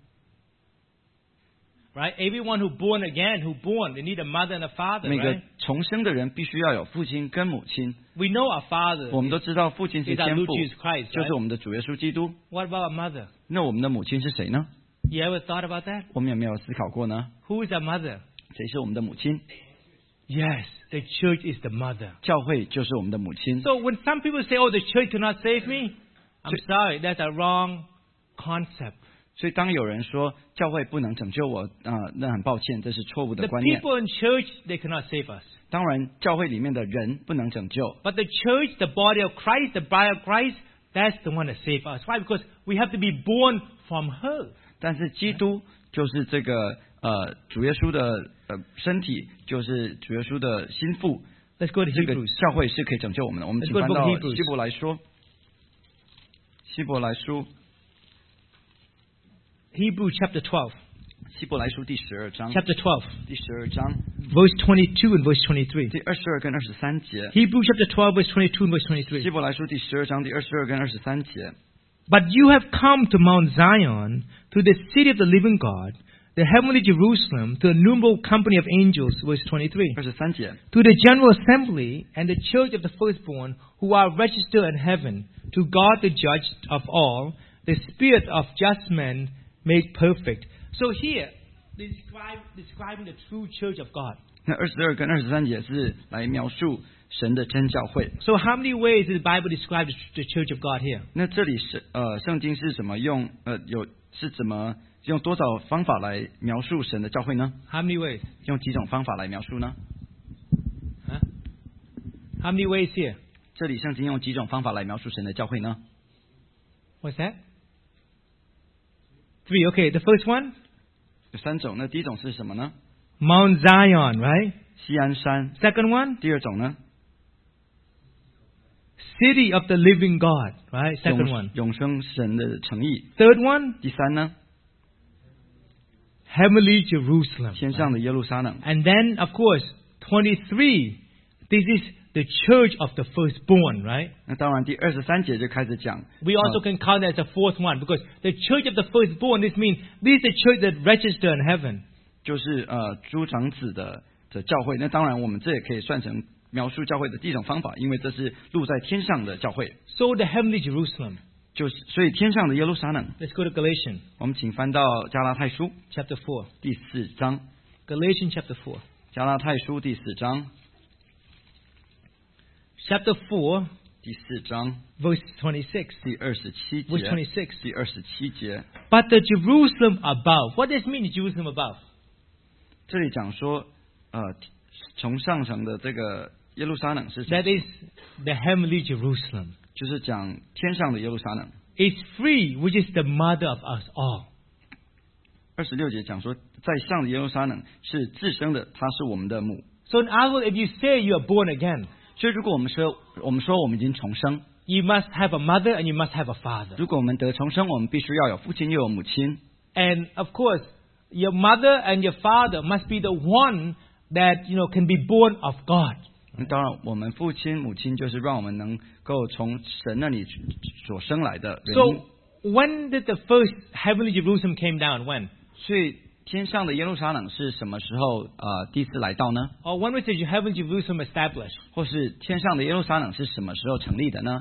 Right? Everyone who born again, they need a mother and a father, 每个 right? 重生的人必须要有父亲跟母亲。 We know our father 我们都知道父亲是 is our 天 Lord 父， Jesus Christ, 就是 right? 我们的主耶稣基督。 What about our mother? 那我们的母亲是谁呢？ You ever thought about that? 我们有没有思考过呢？ Who is our mother? 谁是我们的母亲？ Yes, the church is the mother. 教会就是我们的母亲。 So when some people say, oh, the church cannot save me, I'm sorry, that's a wrong concept. 所以当有人说教会不能拯救我，那很抱歉，这是错误的 The 观念。 people in church, they cannot save us. 当然，教会里面的人不能拯救， But the church, the body of Christ, the bride of Christ, that's the one that save us. Why? Because we have to be born from her. 但是基督就是这个主耶稣的身体，就是主耶稣的心腹。 Let's go to 这个 Hebrews. 教会是可以拯救我们的。我们 Let's 请 go to 翻 book 到 of Hebrews. 希伯来书，希伯来书， Hebrews chapter 12. 希伯来书第12章， Chapter 12. 第12章 Verse 22 and verse 23. 第22跟23节。 Hebrews chapter 12, verse 22 and verse 23. 希伯来书第12章第22跟23节。 But you have come to Mount Zion, to the city of the living God, the heavenly Jerusalem, to a innumerable company of angels, verse 23, 23节， to the general assembly and the church of the firstborn who are registered in heaven, to God the judge of all, the spirit of just men made perfect. So here, describing the true church of God. 那22跟23节是来描述神的真教会。 So how many ways does the Bible describe the church of God here? 那这里是圣经是怎么用怎么用多少方法来描述神的教会呢？ How many ways? 用几种方法来描述呢？ Huh? How many ways here? 这里圣经用几种方法来描述神的教会呢？ What's that? 3. Okay, the first one? 有3种。那第一种是什么呢？ Mount Zion, right? 锡安山。 Second one? 第二种呢？ City of the living God, right? Second one. 永生神的诚意。 Third one? 第三呢？ Heavenly Jerusalem. 天上的耶路撒冷。 And then, of course, 23. This is the church of the firstborn, right? 那当然，第23节就开始讲。 We also can count that as the fourth one because the church of the firstborn, this means this is the church that registered in heaven. 就是诸长子的教会。那当然，我们这也可以算成描述教会的第一种方法，因为这是录在天上的教会。 So the heavenly Jerusalem. 就是所以天上的耶路撒冷。 Let's go to Galatians 我们请翻到加拉太书 chapter 4. 第4章。 Galatians chapter 4. 加拉太书第4章。 Chapter 4, 第4章 verse 26. 第27 Verse 节。 26. 第27节。 But the Jerusalem above. What does it mean, Jerusalem above? 这里讲说，从上层的这个耶路撒冷是什么 That is the heavenly Jerusalem. 就是讲天上的耶路撒冷。 is free, which is the mother of us all. 26节讲说，在上的耶路撒冷是自生的，她是我们的母。 So in other words, if you say you are born again, 所以如果我们说我们已经重生， you must have a mother and you must have a father. 如果我们得重生，我们必须要有父亲又有母亲。 And of course, your mother and your father must be the one that, can be born of God. 当然，我们父亲母亲就是让我们能够从神那里所生来的原因。 So when did the first heavenly Jerusalem came down? When? 所以天上的耶路撒冷是什么时候第一次来到呢？ Or when was the heavenly Jerusalem established? 或是天上的耶路撒冷是什么时候成立的呢？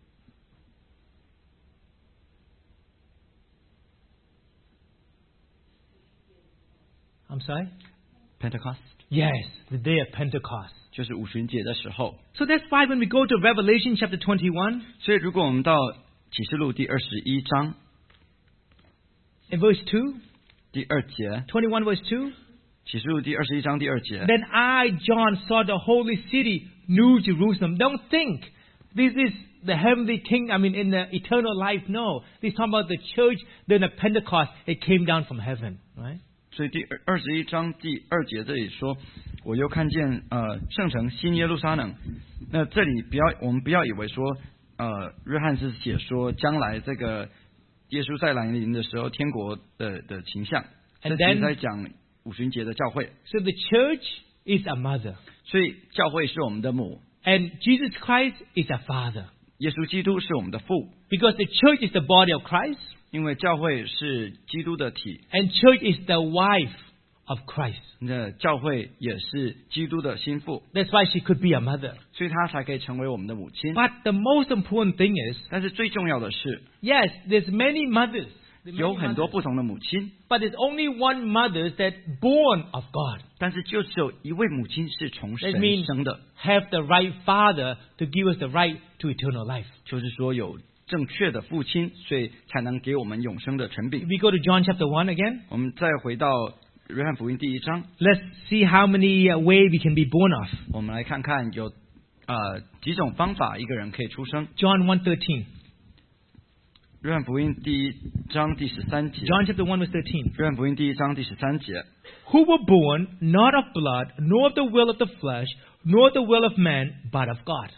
I'm sorry? Pentecost Yes, the day of Pentecost. 就是五旬节的时候。 So that's why when we go to Revelation chapter 21, 所以如果我们到启示录第21章 in verse 2, 第2节， 21 verse 2, 启示录第21章第2节， then I, John, saw the holy city, New Jerusalem. Don't think this is the heavenly king, in the eternal life. No, this is talking about the church, then the Pentecost, it came down from heaven, right? 所以第21章第2节这里说，我又看见圣城新耶路撒冷。那这里我们不要以为说约翰是写说将来这个耶稣在来临的时候天国的形象， And 这 then- 是在讲五旬节的教会。 So the church is a mother, 所以教会是我们的母， and Jesus Christ is a father. 耶稣基督是我们的父， Because the church is the body of Christ, 因为教会是基督的体， and church is the wife of Christ. 那教会也是基督的心腹， That's why she could be a mother. 所以她才可以成为我们的母亲。 But the most important thing is, 但是最重要的是， yes, there's many mothers. There are 有 many 很多 mothers. 不同的母亲， But there's only one mother that's born of God. 但是就只有一位母亲是从神 That means 生的， have the right father to give us the right to eternal life. 就是说有正确的父亲，所以才能给我们永生的权柄。 We go to John chapter 1 again. 我们再回到约翰福音第1章， Let's see how many ways we can be born of. 我们来看看有几种方法一个人可以出生。 John 1:13. 约翰福音第1章第13节， John chapter 1 verse 13. 约翰福音第1章第13节， Who were born not of blood, nor of the will of the flesh, nor the will of man, but of God.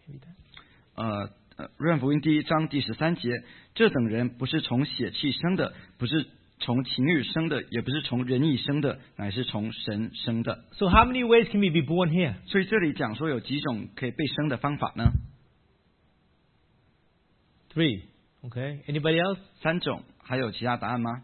约翰福音第1章第13节，这等人不是从血气生的，不是从情欲生的，也不是从人意生的，乃是从神生的。 So how many ways can we be born here? 所以这里讲说有几种可以被生的方法呢？ 3. Okay. Anybody else? 3种，还有其他答案吗？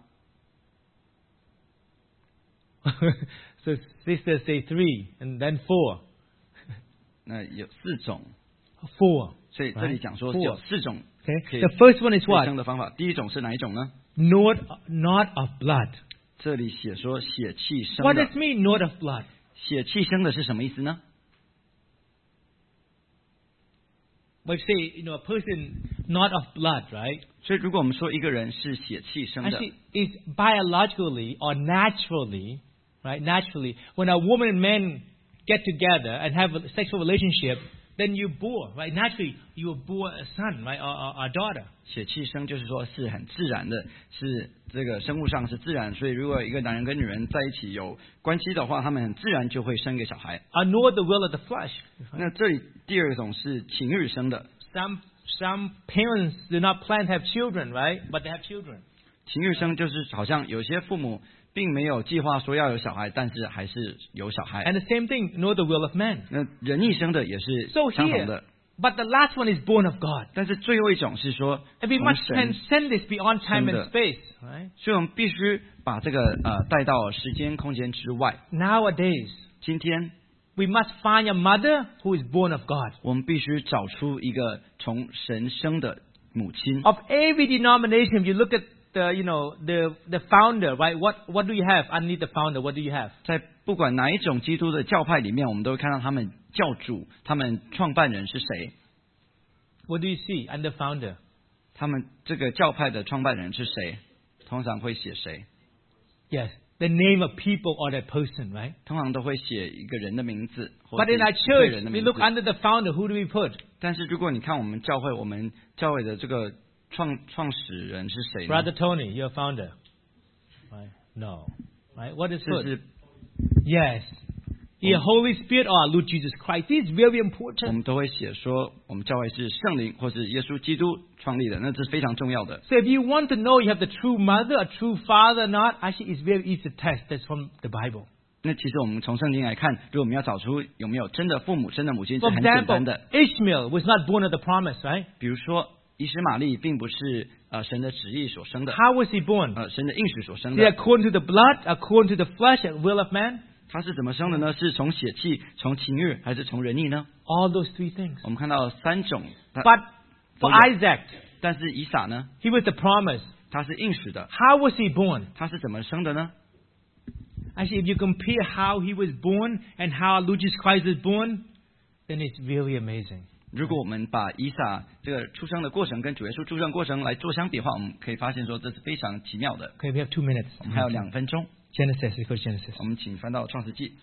So sisters say 3 and then 4. 那有4种， 4. 所以这里讲说有 Four. 4种 Okay. 可以 The first one is 被 what? 生的方法。第一种是哪一种呢？ Not of blood. 这里写说血气生 What 的 does，mean not of blood? 血气生的是什么意思呢？ But say, a person not of blood, right? 所以如果我们说一个人是血气生的， Actually, is biologically or naturally, right? Naturally, when a woman and man get together and have a sexual relationship, then you bore, right? Naturally, you bore a son, right, or a daughter. 血气生就是说是很自然的，是这个生物上是自然，所以如果一个男人跟女人在一起有关系的话，他们很自然就会生一个小孩。 Or nor the will of the flesh. 那这里第二种是情欲生的， Some parents do not plan to have children, right? But they have children. 情欲生就是好像有些父母并没有计划说要有小孩，但是还是有小孩。 And the same thing, nor the will of man. 那人意生的也是 So 相同的 here,，but the last one is born of God. 但是最后一种是说 And we 从 must 神， transcend this beyond time and Send space, right? 所以我们必须把这个带到时间空间之外。 Nowadays, 今天 we must find a mother who is born of God. 我们必须找出一个从神生的母亲。 Of every denomination, if you look at the founder, right? What do you have underneath the founder? What do you have? 在不管哪一种基督的教派里面，我们都会看到他们教主、他们创办人是谁， What do you see under founder? 他们这个教派的创办人是谁，通常会写谁？ Yes, the name of people or that person, right? 通常都会写一个人的名字，或 But 者 in our 一个人 church, 的 we 名 look 字。 under the founder. Who do we put? 但是如果你看我们教会的这个创始人是谁呢？ Brother Tony, you're a founder. Right? No. Right? What is 这 foot? 是 Yes. The Holy Spirit or our Lord Jesus Christ. This is very 我 important. 们都会写说，我们教会是圣灵或是耶稣基督创立的，那这是非常重要的。 So if you want to know you have the true mother, a true father or not, actually it's very easy to test. That's from the Bible. 那其实我们从圣经来看，如果我们要找出有没有真的父母、真的母亲，是 For 很简 example, 单的。 Ishmael was not born of the promise, right? 比如说，以实玛利并不是神的旨意所生的， How was he born? 神的应许所生 Is it 的。 according to the blood, according to the flesh, and will of man? 他是怎么生的呢？是从血气、从情欲，还是从人意呢？ All those three things. 我们看到3种。 But for Isaac, 但是以撒呢？ he was the promise. 他是应许的， How was he born? 他是怎么生的呢？ Actually, if you compare how he was born and how Lord Jesus Christ was born, then it's really amazing. 如果我们把以撒这个出生的过程跟主耶稣出生的过程来做相比的话，我们可以发现说这是非常奇妙的。 Okay, we have 2 minutes. 我们还有2分钟， Genesis, let's go to Genesis. 我们请翻到创世纪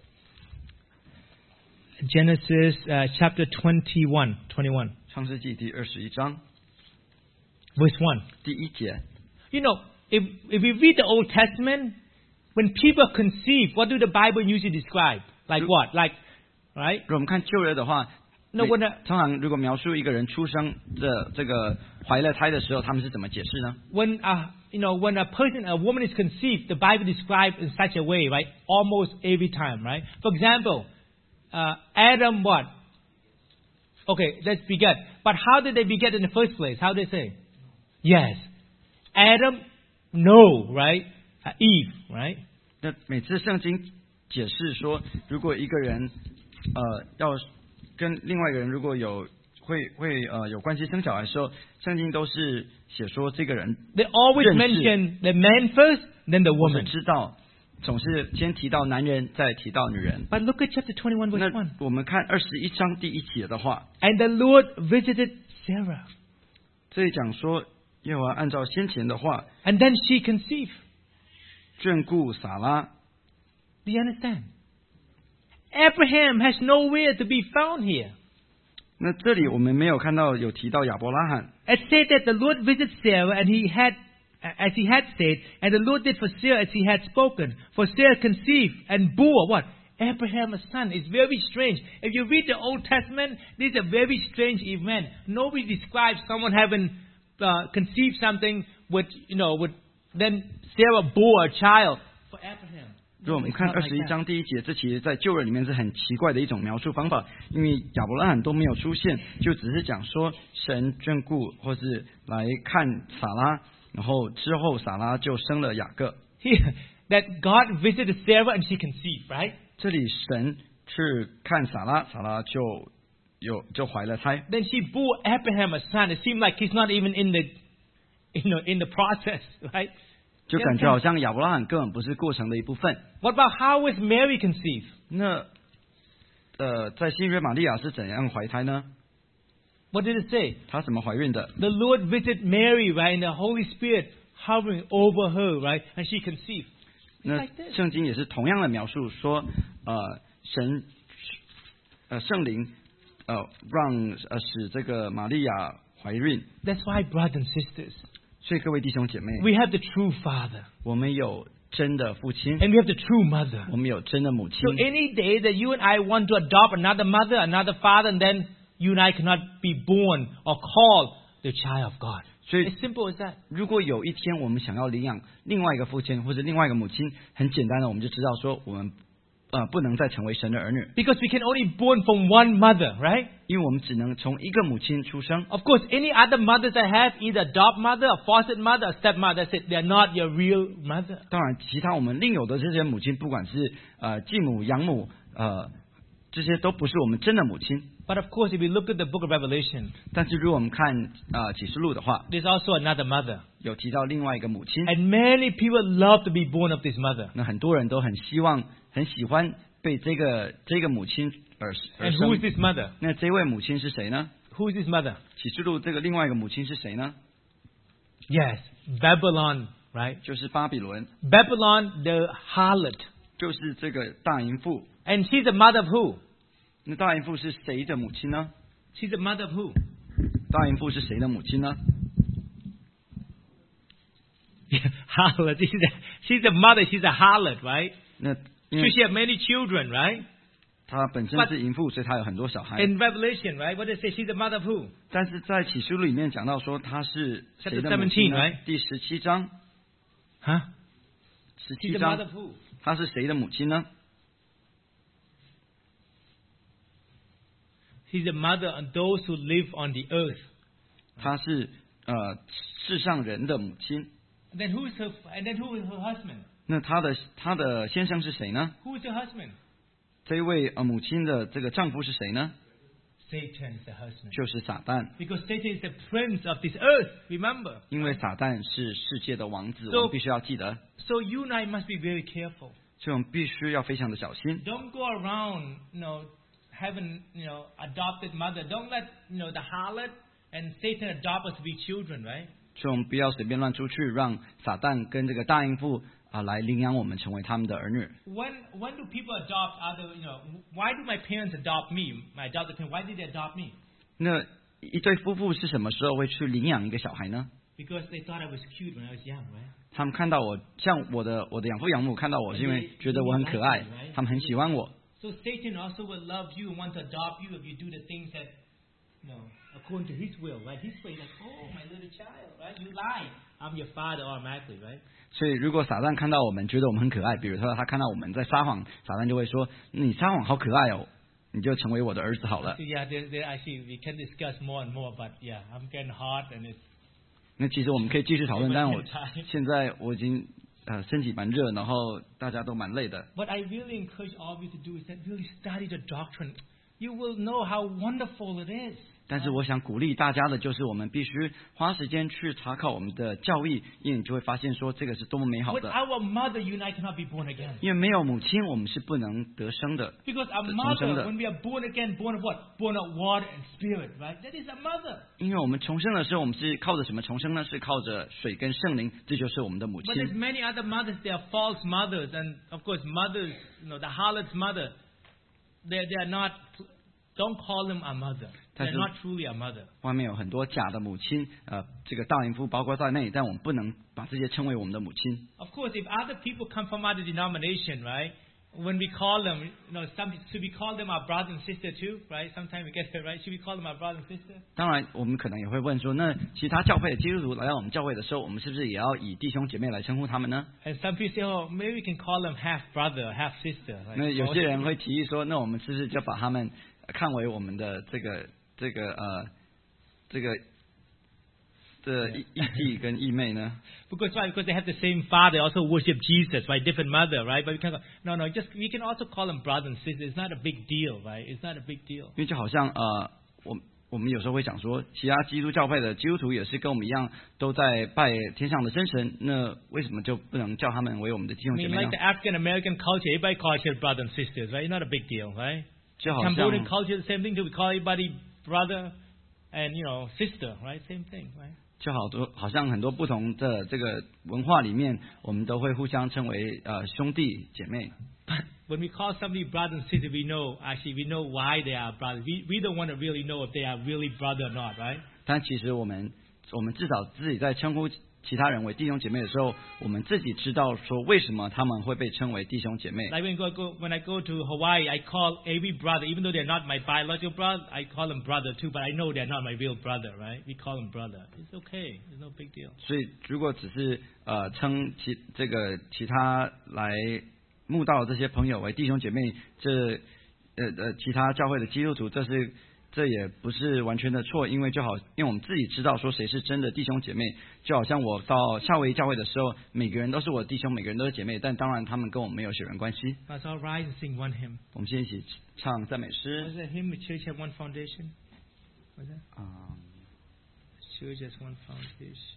Genesis chapter 21. 创世纪第21章 Verse 1. 第1节。 You know, if we read the Old Testament, when people conceive, what do the Bible usually describe? Like what? Like, right? 如果我们看旧约的话， No, when a, 通常如果描述一个人出生的这个怀了胎的时候，他们是怎么解释呢？ when when a woman is conceived, the Bible describes in such a way, right? Almost every time, right? For example, Adam what? Okay, let's beget. But how did they beget in the first place? How did they say? Yes. Adam, no, right? Eve, right? 那每次圣经解释说，如果一个人要跟另外一个人如果有有关系生小孩的时候，圣经都是写说这个人 They always 认识 mention the man first, then the 我是 woman. 知道，总是先提到男人，再提到女人。 But look at chapter 21, verse 那 1. 我们看21章第1节的话， And the Lord visited Sarah. 这里讲说，耶和华按照先前的话 And then she conceived. 眷顾撒拉。 Do you understand? Abraham has nowhere to be found here. 那这里我们没有看到有提到亚伯拉罕， It said that the Lord visited Sarah, and as he had said, and the Lord did for Sarah as he had spoken. For Sarah conceived and bore what? Abraham a son. It's very strange. If you read the Old Testament, this is a very strange event. Nobody describes someone having conceived something with then Sarah bore a child for Abraham. 如果我们看21章第1节，这其实在旧约里面是很奇怪的一种描述方法，因为亚伯拉罕都没有出现，就只是讲说神眷顾或是来看撒拉，然后之后撒拉就生了雅各。 Here, that God visited Sarah and she conceived, right? 这里神去看撒拉，撒拉就怀了胎。 Then she bore Abraham a son. It seemed like he's not even in the process, right? 就感觉好像亚伯拉罕根本不是过程的一部分。 What about how was Mary conceived? 那在新约玛利亚是怎样怀胎呢？ What did it say? 她怎么怀孕的？ The Lord visited Mary, right? And the Holy Spirit hovering over her, right? And she conceived. 那 Like this. 圣经也是同样的描述说，神圣灵让使这个玛利亚怀孕。 That's why, brothers and sisters, 所以各位弟兄姐妹， we have the true father 我们有真的父亲， and we have the true mother. 我们有真的母亲 So。any day that you and I want to adopt another mother, another father, and then you and I cannot be born or called the child of God. 所以 As simple as that. 如果有一天我们想要领养另外一个父亲或者另外一个母亲，很简单的，我们就知道说我们不能再成为神的儿女， Because we can only born from one mother, right? 因为我们只能从一个母亲出生。 Of course, any other mothers I have, either adopt mother, a foster mother, a stepmother, that's it. They're not your real mother. 当然，其他我们另有的这些母亲，不管是继母、养母，这些都不是我们真的母亲。 But of course, if we look at the book of Revelation, 但是如果我们看启示录的话， there's also another mother. 有提到另外一个母亲， And many people love to be born of this mother. 那很多人都很希望、很喜欢被这个母亲而 And who is 生。 this mother? 那这位母亲是谁呢？ Who is this mother? 启示录这个另外一个母亲是谁呢？ Yes, Babylon, right? 就是巴比伦， Babylon, the harlot. 就是这个大淫妇。 And she's the mother of who? 那大淫妇是谁的母亲呢？ She's the mother of who? 大淫妇是谁的母亲呢？ harlot. She's a mother. She's a harlot, right? 那 So 因为 she had many children, right? 她本身是淫妇，所以她有很多小孩。 In Revelation, right? What does it say? She's the mother of who? 但是在启示录里面讲到说她是谁的母 Chapter 17, 亲呢 right? 第17章 Huh? She's 17 the mother 章 of who? 她是谁的母亲呢？ She's the mother of those who live on the earth. 她是世上人的母亲。 And then who is her husband? 那她的先生是谁呢？ Who is her husband? 这一位母亲的这个丈夫是谁呢？ Satan is the husband. 就是撒旦。 Because Satan is the prince of this earth. Remember? 因为撒旦是世界的王子， So- 我们必须要记得， So you and I must be very careful. 所以我们必须要非常的小心。 Don't go around, having, adopted mother. Don't let, the harlot and Satan adopt us to be children, right? 所以我们不要随便乱出去，让撒旦跟这个大淫妇来领养我们，成为他们的儿女。 When do people adopt other, why do my parents adopt me? My adopted parents, why did they adopt me? 那一对夫妇是什么时候会去领养一个小孩呢？ Because they thought I was cute when I was young, right? 他们看到我，像我的养父养母看到我，是因为觉得我很可爱，他们很喜欢我。 So Satan also will love you and want to adopt you if you do the things that, according to his will, right? His way, like, oh, my little child, right? You lie, I'm your father automatically, right? 所以如果撒旦看到我们，觉得我们很可爱，比如说他看到我们在撒谎，撒旦就会说：“你撒谎好可爱哦，你就成为我的儿子好了。” So yeah, there actually we can discuss more and more, but yeah, I'm getting hot and it's 那其实我们可以继续讨论，但我现在我已经身体蛮热，然后大家都蛮累的。 What I really encourage all of you to do is that really study the doctrine. You will know how wonderful it is. 但是我想鼓励大家的就是，我们必须花时间去查考我们的教义，因为你就会发现说这个是多么美好的。 Without a mother, you and I cannot be born again. 因为没有母亲，我们是不能得生的。 Because a 重生 mother, 的 when we are born again, born of what? Born of water and spirit, right? That is a mother. 因为我们重生的时候，我们是靠着什么重生呢？是靠着水跟圣灵，这就是我们的母 But there's 亲。 many other mothers. They are false mothers, and of course, mothers. The harlot's mother. They are not. Don't call them a mother. They're not truly a mother. 外面有很多假的母亲，这个大淫妇包括在内，但我们不能把这些称为我们的母亲。 Of course, if other people come from other denomination, right? When we call them, should we call them our brother and sister too, right? Sometimes we get it right. Should we call them our brother and sister? 当然，我们可能也会问说，那其他教会的基督徒来到我们教会的时候，我们是不是也要以弟兄姐妹来称呼他们呢？ And some people say, oh, maybe we can call them half brother, half sister. Right? 那有些人会提议说，那我们是不是就把他们看为我们的这义弟跟义妹呢？ Because why? Because they have the same father, also worship Jesus, right? Different mother, right? But we can't go, no, just we can also call them brother and sister. It's not a big deal, right? It's not a big deal. 因为就好像我们有时候会讲说，其他基督教会的基督徒也是跟我们一样，都在拜天上的真神，那为什么就不能叫他们为我们的弟 I 兄姐 mean, 妹 like 呢 the？ African American culture, everybody calls each other brother and sisters, right? It's not a big deal, right? 就好像 Cambodian culture, the same thing too. We call everybody brother and sister, right? Same thing, right? 就好像很多不同的这个文化里面，我们都会互相称为兄弟姐妹。 But when we call somebody brother and sister, we know why they are brothers. We don't want to really know if they are really brother or not, right? 但其实我们至少自己在称呼其他人为弟兄姐妹的时候，我们自己知道说为什么他们会被称为弟兄姐妹。 Like when I go to Hawaii, I call every brother, even though they're not my biological brother, I call them brother too, but I know they're not my real brother, right? We call them brother. It's okay. It's no big deal. 所以如果只是称其他来慕道的这些朋友为弟兄姐妹，其他教会的基督徒，这也不是完全的错，因为我们自己知道说谁是真的弟兄姐妹，就好像我到夏威夷教会的时候，每个人都是我的弟兄，每个人都是姐妹，但当然他们跟我没有血缘关系。 Let's all rise and sing one hymn. 我们先一起唱赞美诗。 Was that hymn? The church had one foundation. Was that? Church has one foundation.